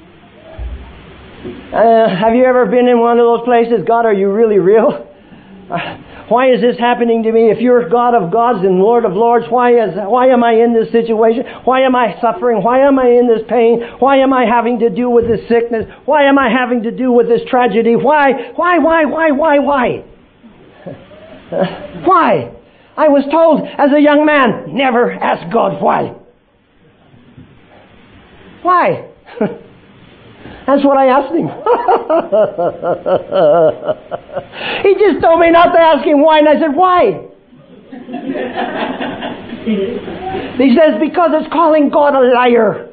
Speaker 1: uh, have you ever been in one of those places? God, are you really real? Why is this happening to me? If you're God of gods and Lord of lords, why is why am I in this situation? Why am I suffering? Why am I in this pain? Why am I having to deal with this sickness? Why am I having to deal with this tragedy? Why? Why? Why? Why? Why? Why? Why? I was told as a young man, never ask God why. Why? That's what I asked him. He just told me not to ask him why, and I said, why? He says, because it's calling God a liar.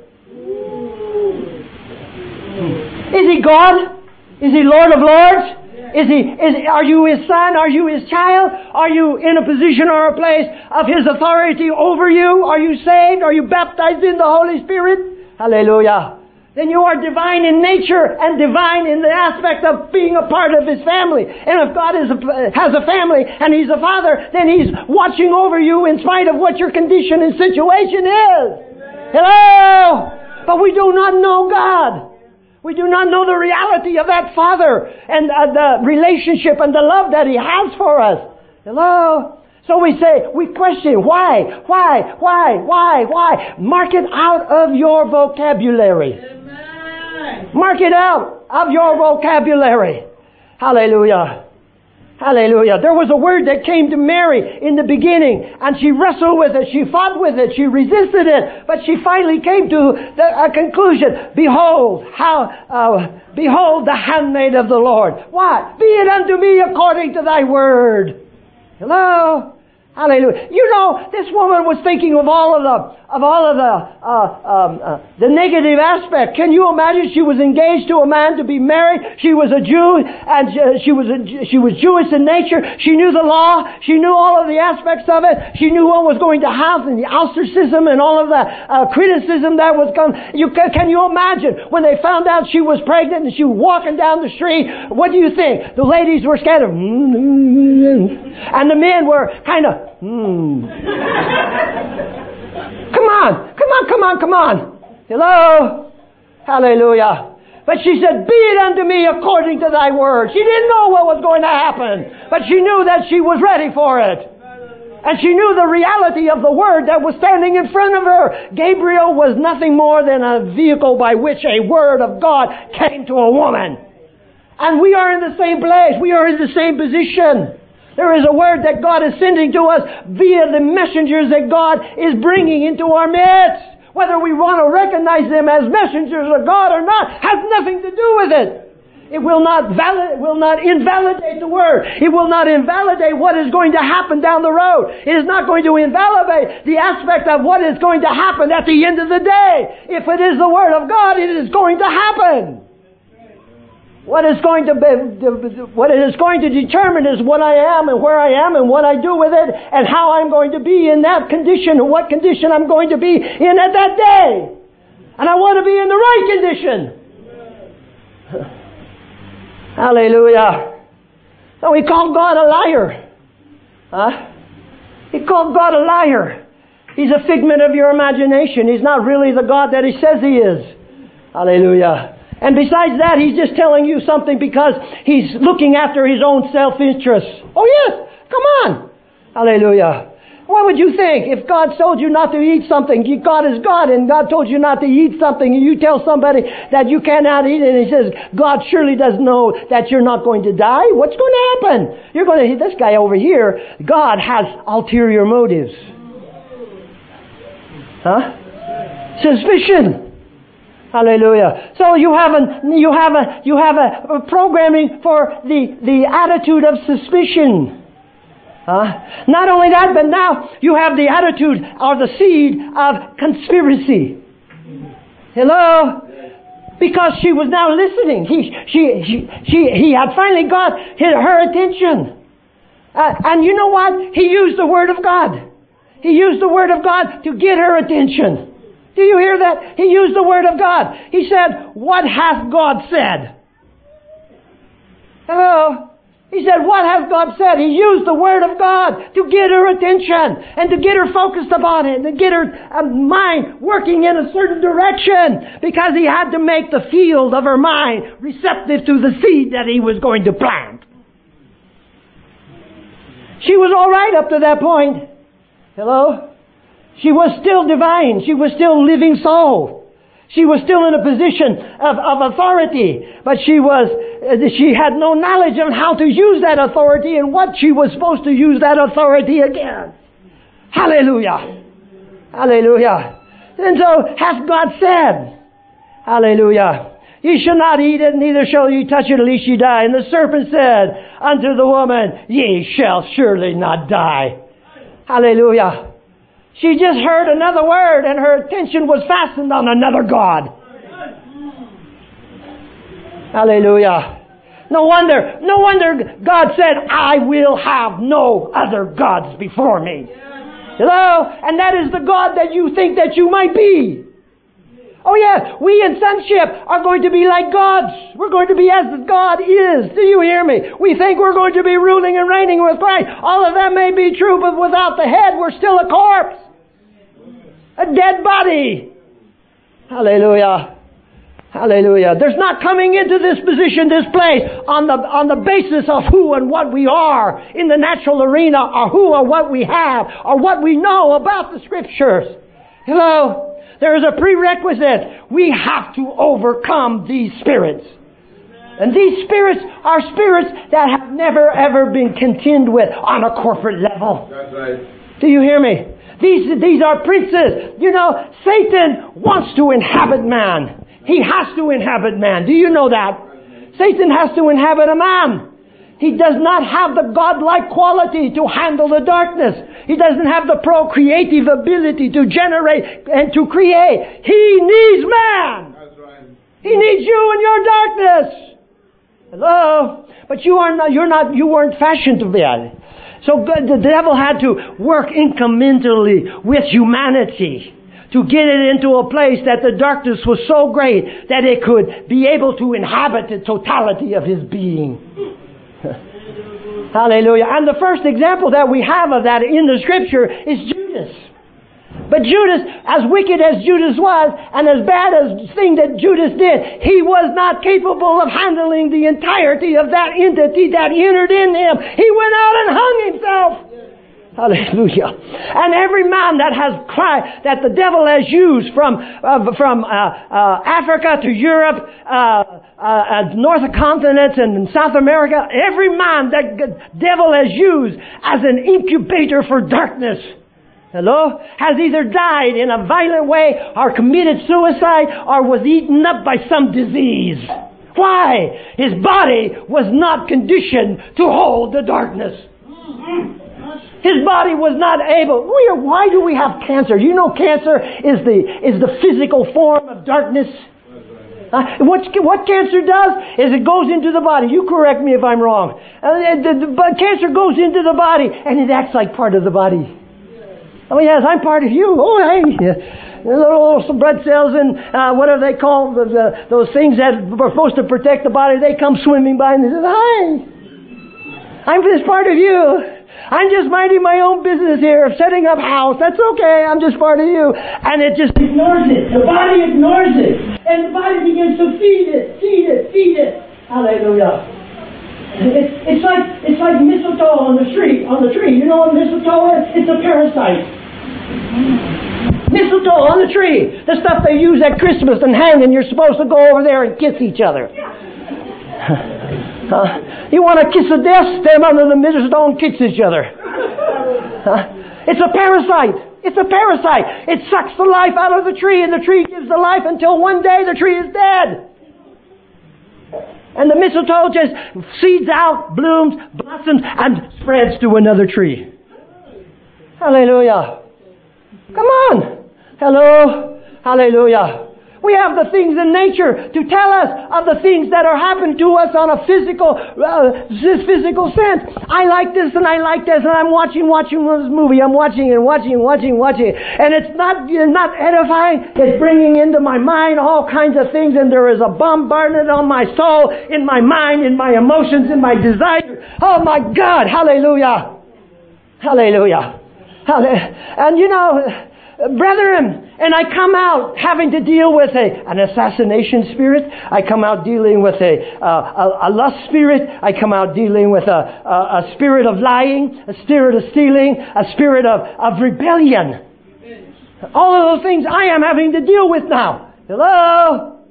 Speaker 1: Is he God? Is he Lord of lords? Is he? Is, are you his son? Are you his child? Are you in a position or a place of his authority over you? Are you saved? Are you baptized in the Holy Spirit? Hallelujah. Then you are divine in nature and divine in the aspect of being a part of his family. And if God is a, has a family and he's a father, then he's watching over you in spite of what your condition and situation is. Hello? But we do not know God. We do not know the reality of that Father and uh, the relationship and the love that he has for us. Hello? So we say, we question, why, why, why, why, why? Mark it out of your vocabulary. Amen. Mark it out of your vocabulary. Hallelujah. Hallelujah. There was a word that came to Mary in the beginning, and she wrestled with it, she fought with it, she resisted it, but she finally came to the, a conclusion. Behold, how, uh, behold the handmaid of the Lord. What? Be it unto me according to thy word. Hello? Hallelujah. You know, this woman was thinking of all of the of all of the uh, um, uh, the negative aspect. Can you imagine? She was engaged to a man to be married. She was a Jew, and she was a, she was Jewish in nature. She knew the law. She knew all of the aspects of it. She knew what was going to happen, the ostracism and all of the uh, criticism that was coming. You can, can you imagine when they found out she was pregnant and she was walking down the street? What do you think? The ladies were scared of, and the men were kind of. Hmm. Come on, come on, come on, come on. Hello? Hallelujah. But she said, be it unto me according to thy word. She didn't know what was going to happen, but she knew that she was ready for it. And she knew the reality of the word that was standing in front of her. Gabriel was nothing more than a vehicle by which a word of God came to a woman. And we are in the same place. We are in the same position. There is a word that God is sending to us via the messengers that God is bringing into our midst. Whether we want to recognize them as messengers of God or not has nothing to do with it. It will not valid, will not invalidate the word. It will not invalidate what is going to happen down the road. It is not going to invalidate the aspect of what is going to happen at the end of the day. If it is the word of God, it is going to happen. What is going to be, what it is going to determine is what I am and where I am and what I do with it and how I'm going to be in that condition and what condition I'm going to be in at that day. And I want to be in the right condition. Hallelujah. So he called God a liar. Huh? He called God a liar. He's a figment of your imagination. He's not really the God that he says he is. Hallelujah. And besides that, he's just telling you something because he's looking after his own self-interest. Oh yes, come on. Hallelujah. What would you think if God told you not to eat something? God is God, and God told you not to eat something, and you tell somebody that you cannot eat it, and he says, God surely does know that you're not going to die. What's going to happen? You're going to, this guy over here, God has ulterior motives. Huh? Suspicion. Hallelujah. So you have a you have a you have a, a programming for the the attitude of suspicion. Huh? Not only that, but now you have the attitude or the seed of conspiracy. Hello? Because she was now listening. He she she, she he had finally got her attention. Uh, and you know what? He used the word of God. He used the word of God to get her attention. Do you hear that? He used the word of God. He said, what hath God said? Hello? He said, what hath God said? He used the word of God to get her attention and to get her focused upon it and to get her uh, mind working in a certain direction because he had to make the field of her mind receptive to the seed that he was going to plant. She was all right up to that point. Hello? She was still divine. She was still living soul. She was still in a position of, of authority. But she was, she had no knowledge on how to use that authority and what she was supposed to use that authority against. Hallelujah. Hallelujah. And so hath God said, hallelujah, ye shall not eat it, neither shall ye touch it, lest ye die. And the serpent said unto the woman, ye shall surely not die. Hallelujah. She just heard another word and her attention was fastened on another God. Hallelujah. No wonder, no wonder God said, I will have no other gods before me. Hello? And that is the God that you think that you might be. Oh yeah, we in sonship are going to be like gods. We're going to be as God is. Do you hear me? We think we're going to be ruling and reigning with Christ. All of that may be true, but without the head, we're still a corpse. A dead body. Hallelujah. Hallelujah. There's not coming into this position, this place, on the on the basis of who and what we are in the natural arena, or who or what we have, or what we know about the Scriptures. Hello? There is a prerequisite. We have to overcome these spirits. And these spirits are spirits that have never ever been contended with on a corporate level.
Speaker 3: That's right.
Speaker 1: Do you hear me? These, these are princes. You know, Satan wants to inhabit man. He has to inhabit man. Do you know that? Satan has to inhabit a man. He does not have the godlike quality to handle the darkness. He doesn't have the procreative ability to generate and to create. He needs man.
Speaker 3: That's right.
Speaker 1: He needs you in your darkness. Hello? But you are not, you're not, you weren't fashioned to be at it. So the devil had to work incrementally with humanity to get it into a place that the darkness was so great that it could be able to inhabit the totality of his being. Hallelujah. And the first example that we have of that in the Scripture is Judas. But Judas, as wicked as Judas was, and as bad as thing that Judas did, he was not capable of handling the entirety of that entity that entered in him. He went out and hung himself. Hallelujah. And every man that has cried, that the devil has used from uh, from uh, uh, Africa to Europe, uh, uh, North continents and South America, every man that the devil has used as an incubator for darkness, hello, has either died in a violent way or committed suicide or was eaten up by some disease. Why? His body was not conditioned to hold the darkness. His body was not able. Why do we have cancer? You know cancer is the is the physical form of darkness. Uh, what, what cancer does is it goes into the body. You correct me if I'm wrong. Uh, the, the, but cancer goes into the body and it acts like part of the body. Oh yes, I'm part of you. Oh hey, little, little blood cells and uh, what are they called? The, the, those things that are supposed to protect the body. They come swimming by and they say, "Hi, I'm this part of you. I'm just minding my own business here of setting up house. That's okay. I'm just part of you." And it just ignores it. The body ignores it, and the body begins to feed it, feed it, feed it. Hallelujah. It's, it's like it's like mistletoe on the tree. On the tree, you know what mistletoe is? It's a parasite. Mistletoe on the tree, the stuff they use at Christmas and hang, and you're supposed to go over there and kiss each other. Uh, you want to kiss a death? Stand under the mistletoe and kiss each other. Uh, it's a parasite. It's a parasite. It sucks the life out of the tree, and the tree gives the life until one day the tree is dead. And the mistletoe just seeds out, blooms, blossoms, and spreads to another tree. Hallelujah. Come on. Hello. Hallelujah. We have the things in nature to tell us of the things that are happening to us on a physical, uh, physical sense. I like this and I like this, and I'm watching, watching this movie. I'm watching and watching and watching, watching, and it's not, it's not edifying. It's bringing into my mind all kinds of things, and there is a bombardment on my soul, in my mind, in my emotions, in my desires. Oh my God! Hallelujah! Hallelujah! Hallelujah! And you know, brethren, and I come out having to deal with a, an assassination spirit. I come out dealing with a, uh, a, a lust spirit. I come out dealing with a, a, a spirit of lying, a spirit of stealing, a spirit of, of rebellion. All of those things I am having to deal with now. Hello?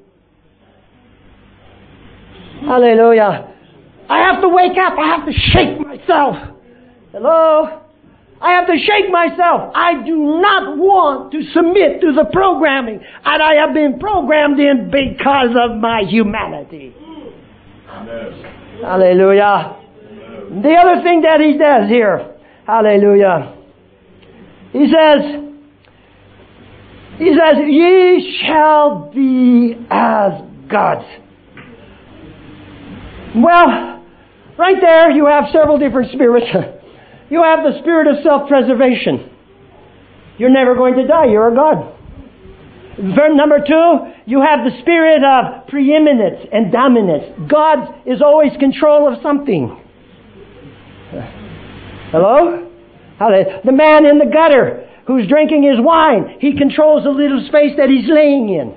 Speaker 1: Hallelujah. I have to wake up. I have to shake myself. Hello? I have to shake myself. I do not want to submit to the programming that I have been programmed in because of my humanity. Amen. Hallelujah. Amen. The other thing that he does here, hallelujah, he says, he says, ye shall be as gods. Well, right there you have several different spirits. You have the spirit of self-preservation. You're never going to die. You're a God. Verse number two, you have the spirit of preeminence and dominance. God is always control of something. Hello? The man in the gutter who's drinking his wine, he controls the little space that he's laying in.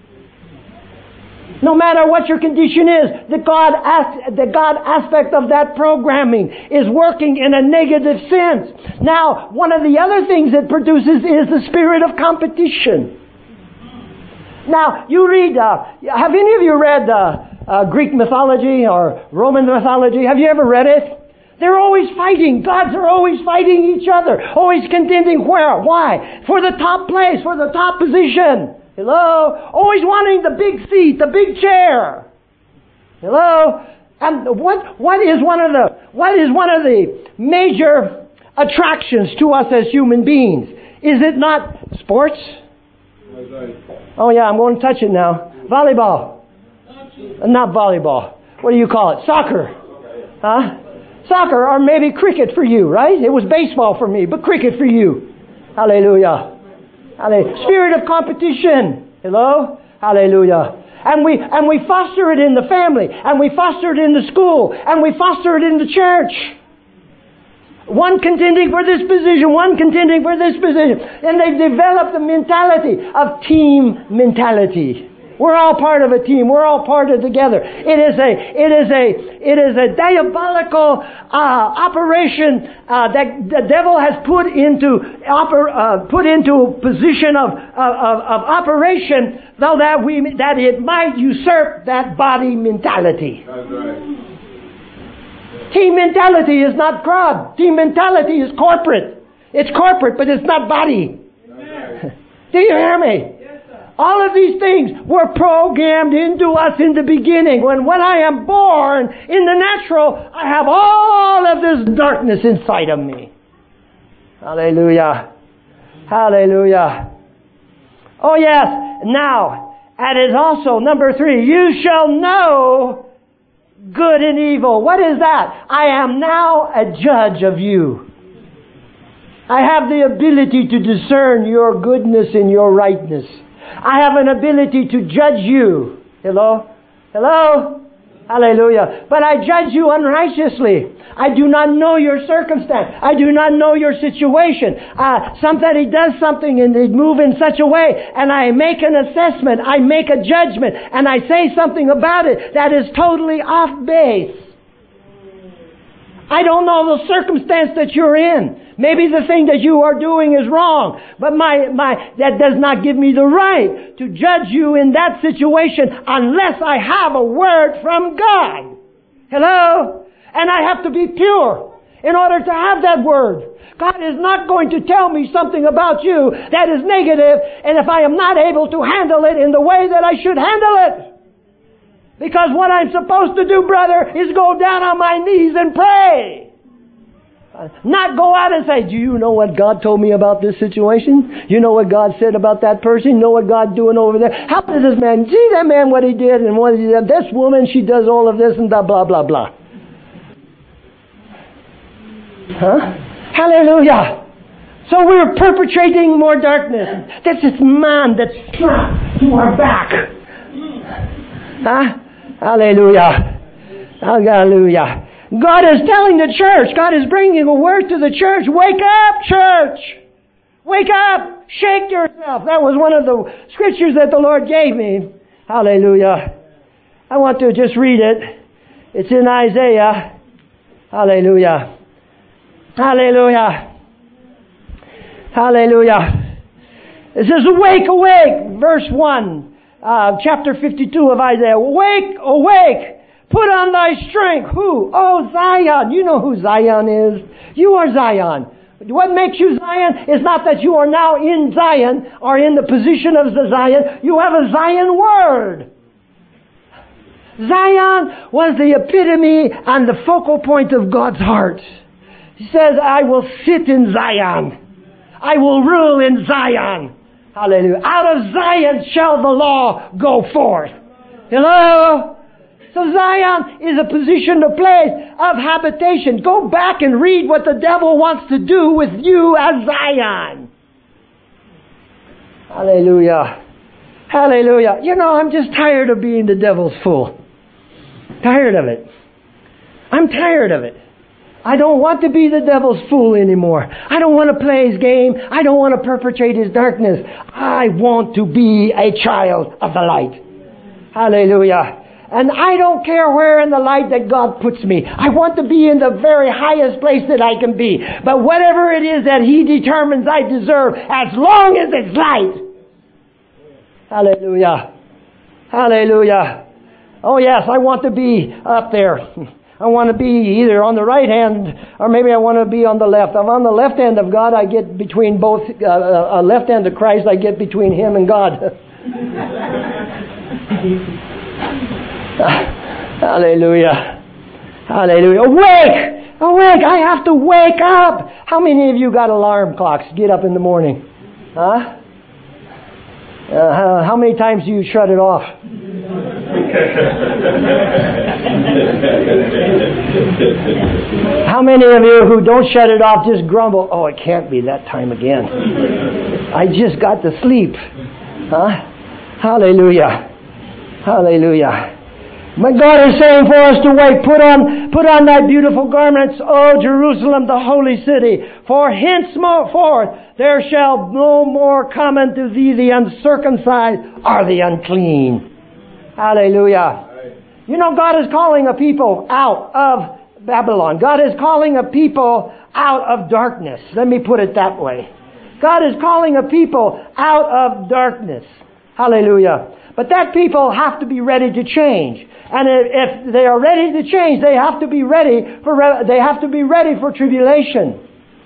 Speaker 1: No matter what your condition is, the God, as- the God aspect of that programming is working in a negative sense. Now, one of the other things it produces is the spirit of competition. Now, you read, uh, have any of you read uh, uh, Greek mythology or Roman mythology? Have you ever read it? They're always fighting. Gods are always fighting each other. Always contending where? Why? For the top place, for the top position. Hello? Always wanting the big seat, the big chair. Hello? And what what is one of the what is one of the major attractions to us as human beings? Is it not sports? Oh yeah, I'm going to touch it now. Volleyball. Not volleyball. What do you call it? Soccer. Huh? Soccer, or maybe cricket for you, right? It was baseball for me, but cricket for you. Hallelujah. Hallelujah. Spirit of competition. Hello? Hallelujah. And we and we foster it in the family, and we foster it in the school, and we foster it in the church. One contending for this position, one contending for this position. And they've developed the mentality of team mentality. We're all part of a team. We're all part of together. It is a, it is a, it is a diabolical uh, operation uh, that the devil has put into oper, uh, put into a position of, of of operation, though that we that it might usurp that body mentality. That's right. Team mentality is not God. Team mentality is corporate. It's corporate, but it's not body. Right. Do you hear me? All of these things were programmed into us in the beginning. When, when I am born in the natural, I have all of this darkness inside of me. Hallelujah. Hallelujah. Oh yes. Now, and is also number three, you shall know good and evil. What is that? I am now a judge of you. I have the ability to discern your goodness and your rightness. I have an ability to judge you. Hello? Hello? Hallelujah. But I judge you unrighteously. I do not know your circumstance. I do not know your situation. Uh, somebody does something and they move in such a way, and I make an assessment. I make a judgment, and I say something about it that is totally off base. I don't know the circumstance that you're in. Maybe the thing that you are doing is wrong, but my, my, that does not give me the right to judge you in that situation unless I have a word from God. Hello? And I have to be pure in order to have that word. God is not going to tell me something about you that is negative, and if I am not able to handle it in the way that I should handle it. Because what I'm supposed to do, brother, is go down on my knees and pray. Not go out and say, do you know what God told me about this situation? You know what God said about that person? You know what God's doing over there? How does this man, see that man what he did and what he did? This woman, she does all of this and blah, blah, blah, blah. Huh? Hallelujah. So we're perpetrating more darkness. That's this man that's strapped to our back. Huh? Hallelujah. Hallelujah. God is telling the church, God is bringing a word to the church. Wake up, church. Wake up! Shake yourself! That was one of the scriptures that the Lord gave me. Hallelujah. I want to just read it. It's in Isaiah. Hallelujah. Hallelujah. Hallelujah. It says, awake, awake. Verse one, uh, chapter fifty-two of Isaiah. Awake, awake. Put on thy strength. Who? Oh, Zion. You know who Zion is. You are Zion. What makes you Zion is not that you are now in Zion or in the position of the Zion. You have a Zion word. Zion was the epitome and the focal point of God's heart. He says, I will sit in Zion. I will rule in Zion. Hallelujah. Out of Zion shall the law go forth. Hello? So Zion is a position, a place of habitation. Go back and read what the devil wants to do with you as Zion. Hallelujah. Hallelujah. You know, I'm just tired of being the devil's fool. Tired of it. I'm tired of it. I don't want to be the devil's fool anymore. I don't want to play his game. I don't want to perpetrate his darkness. I want to be a child of the light. Hallelujah. And I don't care where in the light that God puts me. I want to be in the very highest place that I can be. But whatever it is that He determines I deserve, as long as it's light. Hallelujah. Hallelujah. Oh yes, I want to be up there. I want to be either on the right hand or maybe I want to be on the left. I'm on the left hand of God. I get between both, uh, uh, left hand of Christ. I get between Him and God. Hallelujah. Hallelujah. Awake! Awake! I have to wake up! How many of you got alarm clocks? Get up in the morning. Huh? Uh, how many times do you shut it off? How many of you who don't shut it off just grumble, oh, it can't be that time again. I just got to sleep. Huh? Hallelujah. Hallelujah. But God is saying for us to wait. Put on, put on thy beautiful garments, O Jerusalem, the holy city. For henceforth there shall no more come unto thee the uncircumcised or the unclean. Hallelujah. You know, God is calling a people out of Babylon. God is calling a people out of darkness. Let me put it that way. God is calling a people out of darkness. Hallelujah. But that people have to be ready to change. And if they are ready to change, they have to be ready for they have to be ready for tribulation.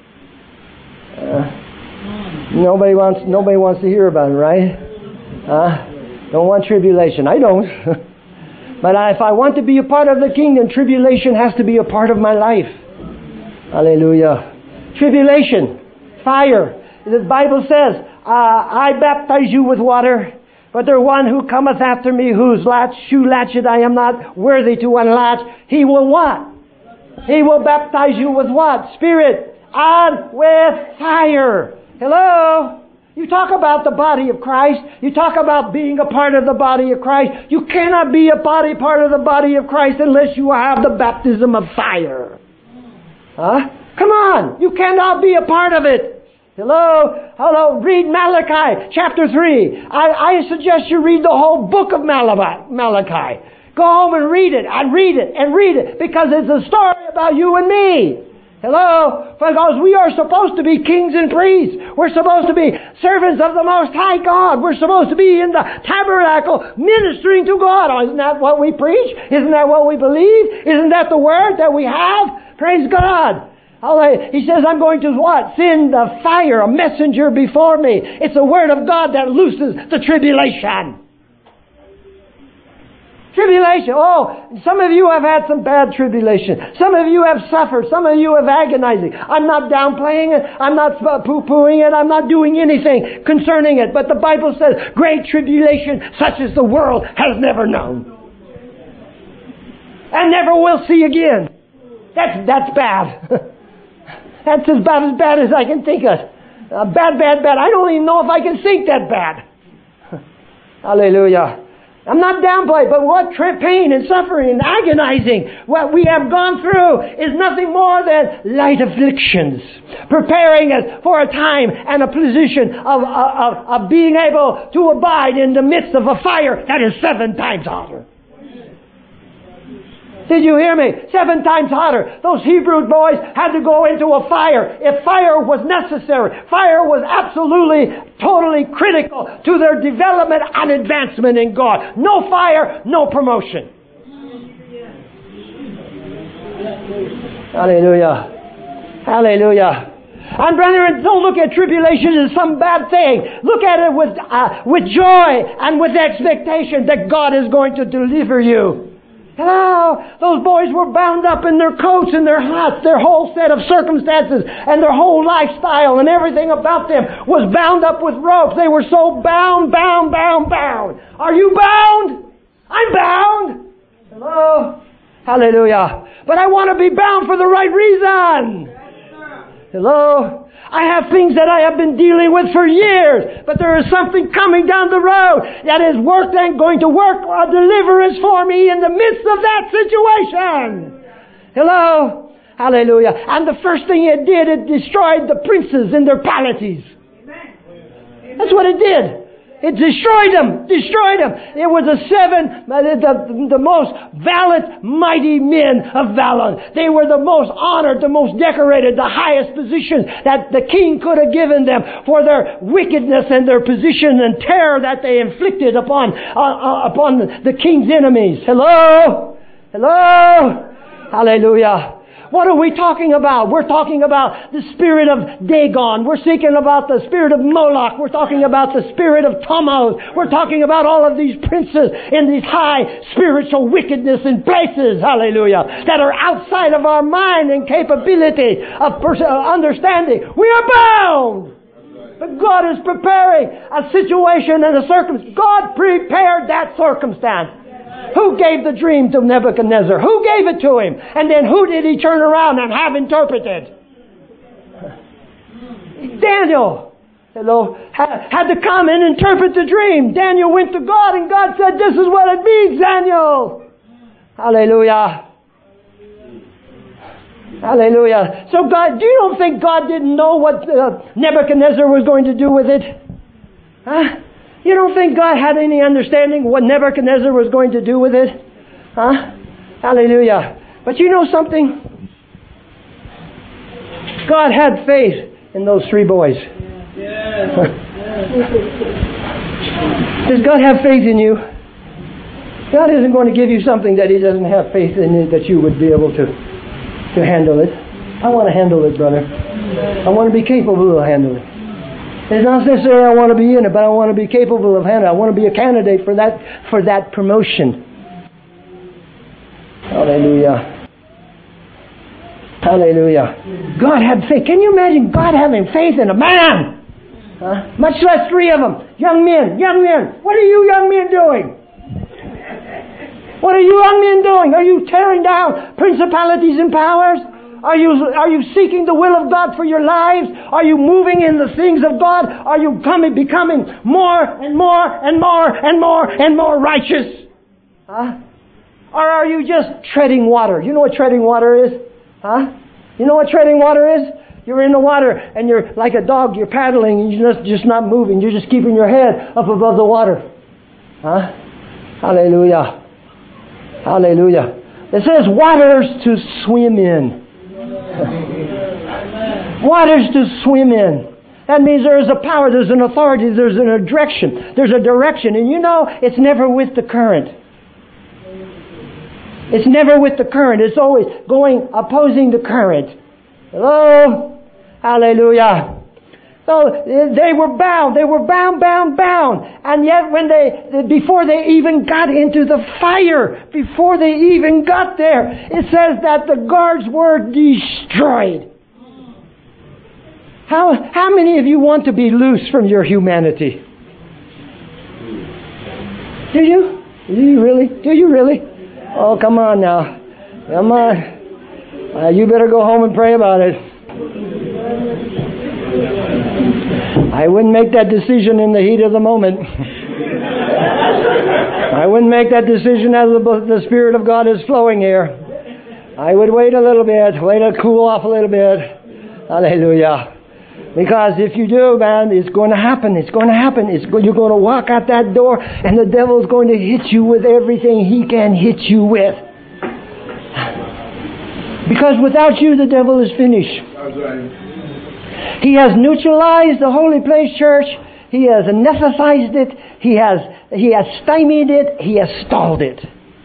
Speaker 1: Uh, nobody wants nobody wants to hear about it, right? Uh, don't want tribulation. I don't. But I, if I want to be a part of the kingdom, tribulation has to be a part of my life. Hallelujah. Tribulation, fire. The Bible says, uh, I baptize you with water. But there one who cometh after me, whose latch, shoe latchet I am not worthy to unlatch. He will what? He will baptize you with what? Spirit and with fire. Hello? You talk about the body of Christ. You talk about being a part of the body of Christ. You cannot be a body part of the body of Christ unless you have the baptism of fire. Huh? Come on. You cannot be a part of it. Hello? Hello? Read Malachi chapter three. I, I suggest you read the whole book of Malachi. Go home and read it and read it and read it because it's a story about you and me. Hello? Because we are supposed to be kings and priests. We're supposed to be servants of the Most High God. We're supposed to be in the tabernacle ministering to God. Oh, isn't that what we preach? Isn't that what we believe? Isn't that the word that we have? Praise God. He says, I'm going to what? Send the fire, a messenger before me. It's the word of God that looses the tribulation. Tribulation. Oh, some of you have had some bad tribulation. Some of you have suffered. Some of you have agonizing. I'm not downplaying it. I'm not poo-pooing it. I'm not doing anything concerning it. But the Bible says, great tribulation such as the world has never known. And never will see again. That's, that's bad. That's as bad as bad as I can think of. Uh, bad, bad, bad. I don't even know if I can think that bad. Hallelujah. I'm not downplaying, but what tra- pain and suffering and agonizing what we have gone through is nothing more than light afflictions, preparing us for a time and a position of, of, of being able to abide in the midst of a fire that is seven times hotter. Did you hear me? Seven times hotter. Those Hebrew boys had to go into a fire. If fire was necessary, fire was absolutely, totally critical to their development and advancement in God. No fire, no promotion. Hallelujah. Hallelujah. And brethren, don't look at tribulation as some bad thing. Look at it with, uh, with joy and with expectation that God is going to deliver you. Hello, those boys were bound up in their coats and their hats, their whole set of circumstances and their whole lifestyle and everything about them was bound up with ropes. They were so bound, bound, bound, bound. Are you bound? I'm bound. Hello? Hallelujah. But I want to be bound for the right reason. Hello? I have things that I have been dealing with for years, but there is something coming down the road that is worth and going to work a deliverance for me in the midst of that situation. Hello? Hallelujah. And the first thing it did, it destroyed the princes and their palaces. That's what it did. It destroyed them, destroyed them. It was the seven, the, the most valiant, mighty men of valor. They were the most honored, the most decorated, the highest position that the king could have given them for their wickedness and their position and terror that they inflicted upon, uh, upon the king's enemies. Hello? Hello? Hallelujah. What are we talking about? We're talking about the spirit of Dagon. We're speaking about the spirit of Moloch. We're talking about the spirit of Tammuz. We're talking about all of these princes in these high spiritual wickedness in places, hallelujah, that are outside of our mind and capability of pers- understanding. We are bound. But God is preparing a situation and a circumstance. God prepared that circumstance. Who gave the dream to Nebuchadnezzar? Who gave it to him? And then who did he turn around and have interpreted? Daniel, hello, had, had to come and interpret the dream. Daniel went to God and God said, this is what it means, Daniel. Hallelujah. Hallelujah. So God, do you don't think God didn't know what uh, Nebuchadnezzar was going to do with it? Huh? You don't think God had any understanding what Nebuchadnezzar was going to do with it? Huh? Hallelujah. But you know something? God had faith in those three boys. Yes. Does God have faith in you? God isn't going to give you something that He doesn't have faith in it, that you would be able to, to handle it. I want to handle it, brother. I want to be capable of handling it. It's not necessarily I want to be in it, but I want to be capable of handling it. I want to be a candidate for that for that promotion. Hallelujah. Hallelujah. God had faith. Can you imagine God having faith in a man? Huh? Much less three of them. Young men. Young men. What are you young men doing? What are you young men doing? Are you tearing down principalities and powers? Are you, are you seeking the will of God for your lives? Are you moving in the things of God? Are you coming, becoming more and more and more and more and more righteous? Huh? Or are you just treading water? You know what treading water is? Huh? You know what treading water is? You're in the water and you're like a dog, you're paddling and you're just, just not moving. You're just keeping your head up above the water. Huh? Hallelujah. Hallelujah. It says waters to swim in. Waters to swim in. That means there is a power, there's an authority, there's a direction. There's a direction. And you know, it's never with the current. It's never with the current. It's always going, opposing the current. Hello? Hallelujah. So they were bound. They were bound, bound, bound. And yet when they, before they even got into the fire, before they even got there, it says that the guards were destroyed. How, how many of you want to be loose from your humanity? Do you? Do you really? Do you really? Oh, come on now. Come on. Uh, you better go home and pray about it. I wouldn't make that decision in the heat of the moment. I wouldn't make that decision as the, the Spirit of God is flowing here. I would wait a little bit, wait to cool off a little bit. Hallelujah. Because if you do, man, it's going to happen. It's going to happen. It's go- you're going to walk out that door and the devil's going to hit you with everything he can hit you with. Because without you, the devil is finished. He has neutralized the holy place, church. He has anesthetized it. He has he has stymied it. He has stalled it.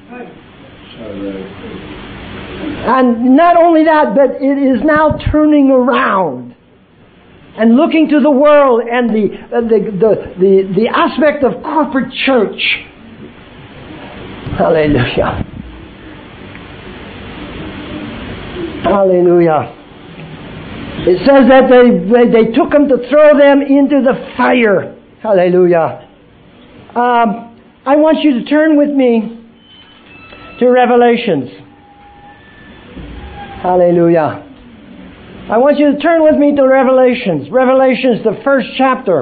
Speaker 1: And not only that, but it is now turning around and looking to the world and the uh, the, the the the aspect of corporate church. Hallelujah. Hallelujah. It says that they, they, they took them to throw them into the fire. Hallelujah. Um, I want you to turn with me to Revelations. Hallelujah. I want you to turn with me to Revelations. Revelations, the first chapter.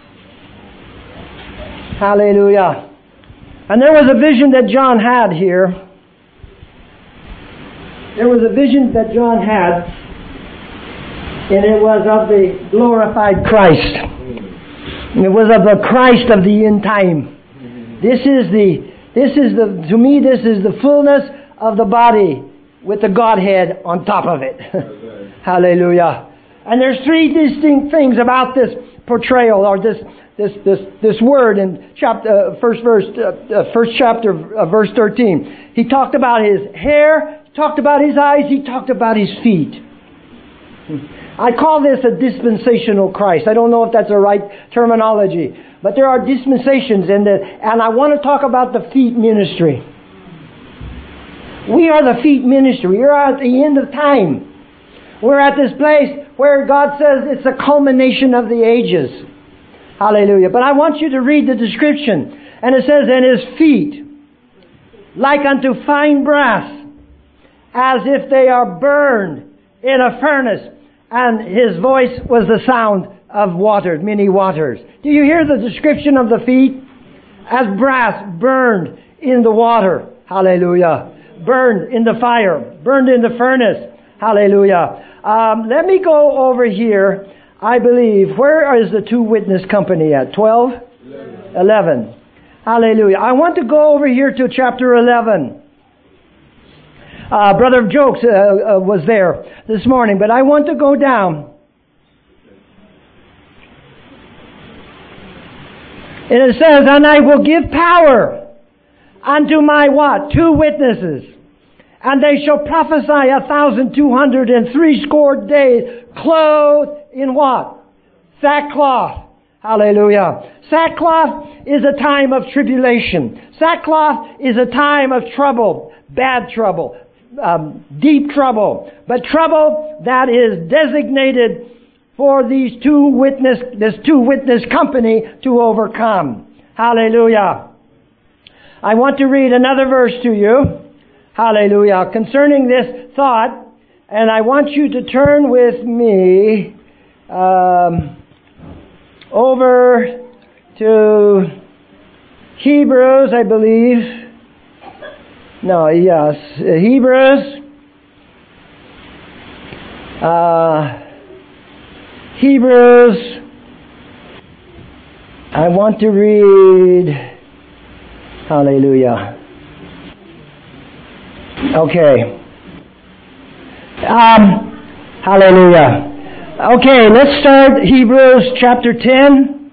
Speaker 1: Hallelujah. And there was a vision that John had here. There was a vision that John had, and it was of the glorified Christ. It was of the Christ of the end time. This is the, this is the, to me, this is the fullness of the body with the Godhead on top of it. Hallelujah. And there's three distinct things about this portrayal, or this this this this word in chapter uh, first verse, uh, uh, first chapter, uh, verse thirteen. He talked about his hair. He talked about his eyes. He talked about his feet. I call this a dispensational Christ. I don't know if that's the right terminology, but there are dispensations in the, and I want to talk about the feet ministry. We are the feet ministry. We are at the end of time. We're at this place where God says it's a culmination of the ages. Hallelujah. But I want you to read the description. And it says, and his feet, like unto fine brass, as if they are burned in a furnace. And his voice was the sound of waters, many waters. Do you hear the description of the feet? As brass burned in the water. Hallelujah. Burned in the fire. Burned in the furnace. Hallelujah. Um, let me go over here. I believe, where is the two witness company at? twelve? eleven. eleven. Hallelujah. I want to go over here to chapter eleven. Uh, Brother Jokes uh, uh, was there this morning, but I want to go down. And it says, and I will give power unto my what? Two witnesses. And they shall prophesy a thousand two hundred and threescore days, clothed in what? Sackcloth. Hallelujah. Sackcloth is a time of tribulation. Sackcloth is a time of trouble, bad trouble, um, deep trouble. But trouble that is designated for these two witness, this two witness company to overcome. Hallelujah. I want to read another verse to you. Hallelujah. Concerning this thought, and I want you to turn with me um, over to Hebrews, I believe. No, yes, Hebrews. Uh, Hebrews. I want to read. Hallelujah. Okay. Um, hallelujah. Okay, let's start Hebrews chapter ten.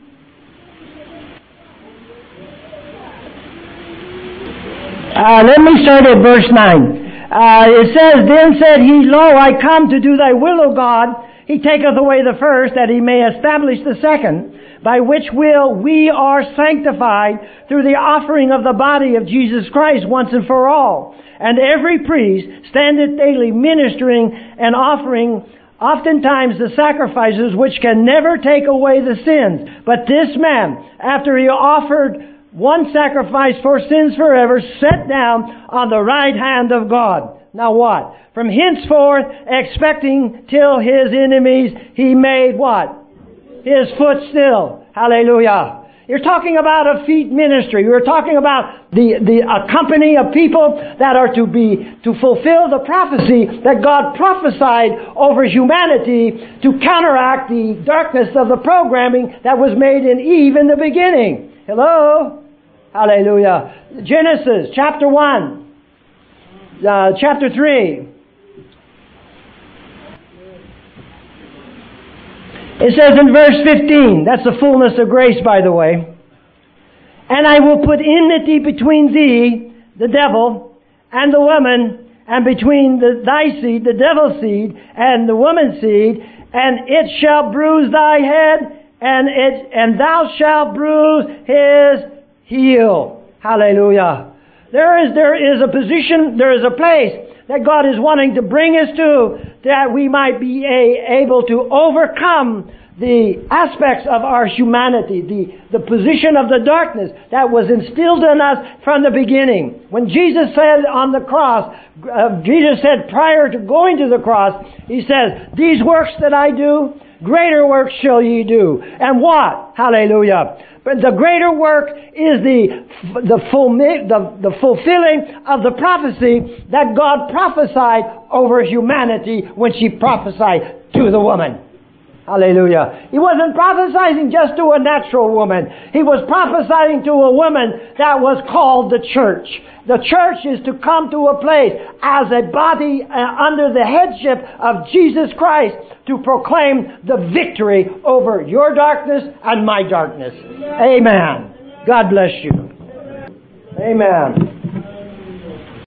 Speaker 1: Uh, let me start at verse nine. Uh, it says, then said he, Lo, I come to do thy will, O God. He taketh away the first, that he may establish the second, by which will we are sanctified through the offering of the body of Jesus Christ once and for all. And every priest standeth daily ministering and offering oftentimes the sacrifices which can never take away the sins. But this man, after he offered one sacrifice for sins forever, sat down on the right hand of God. Now what? From henceforth, expecting till his enemies, he made what? His footstool. Hallelujah. You're talking about a feet ministry. You're talking about the, the a company of people that are to be to fulfill the prophecy that God prophesied over humanity to counteract the darkness of the programming that was made in Eve in the beginning. Hello? Hallelujah. Genesis chapter one, uh, chapter three. It says in verse fifteen, that's the fullness of grace, by the way. And I will put enmity between thee, the devil, and the woman, and between the, thy seed, the devil's seed, and the woman's seed, and it shall bruise thy head, and it and thou shalt bruise his heel. Hallelujah. There is there is a position, there is a place that God is wanting to bring us to, that we might be a, able to overcome the aspects of our humanity, the, the position of the darkness that was instilled in us from the beginning. When Jesus said on the cross, uh, Jesus said prior to going to the cross, He says, these works that I do, greater works shall ye do. And what? Hallelujah. But the greater work is the the, full, the the fulfilling of the prophecy that God prophesied over humanity when she prophesied to the woman. Hallelujah. He wasn't prophesying just to a natural woman. He was prophesying to a woman that was called the church. The church is to come to a place as a body uh, under the headship of Jesus Christ to proclaim the victory over your darkness and my darkness. Amen. God bless you. Amen.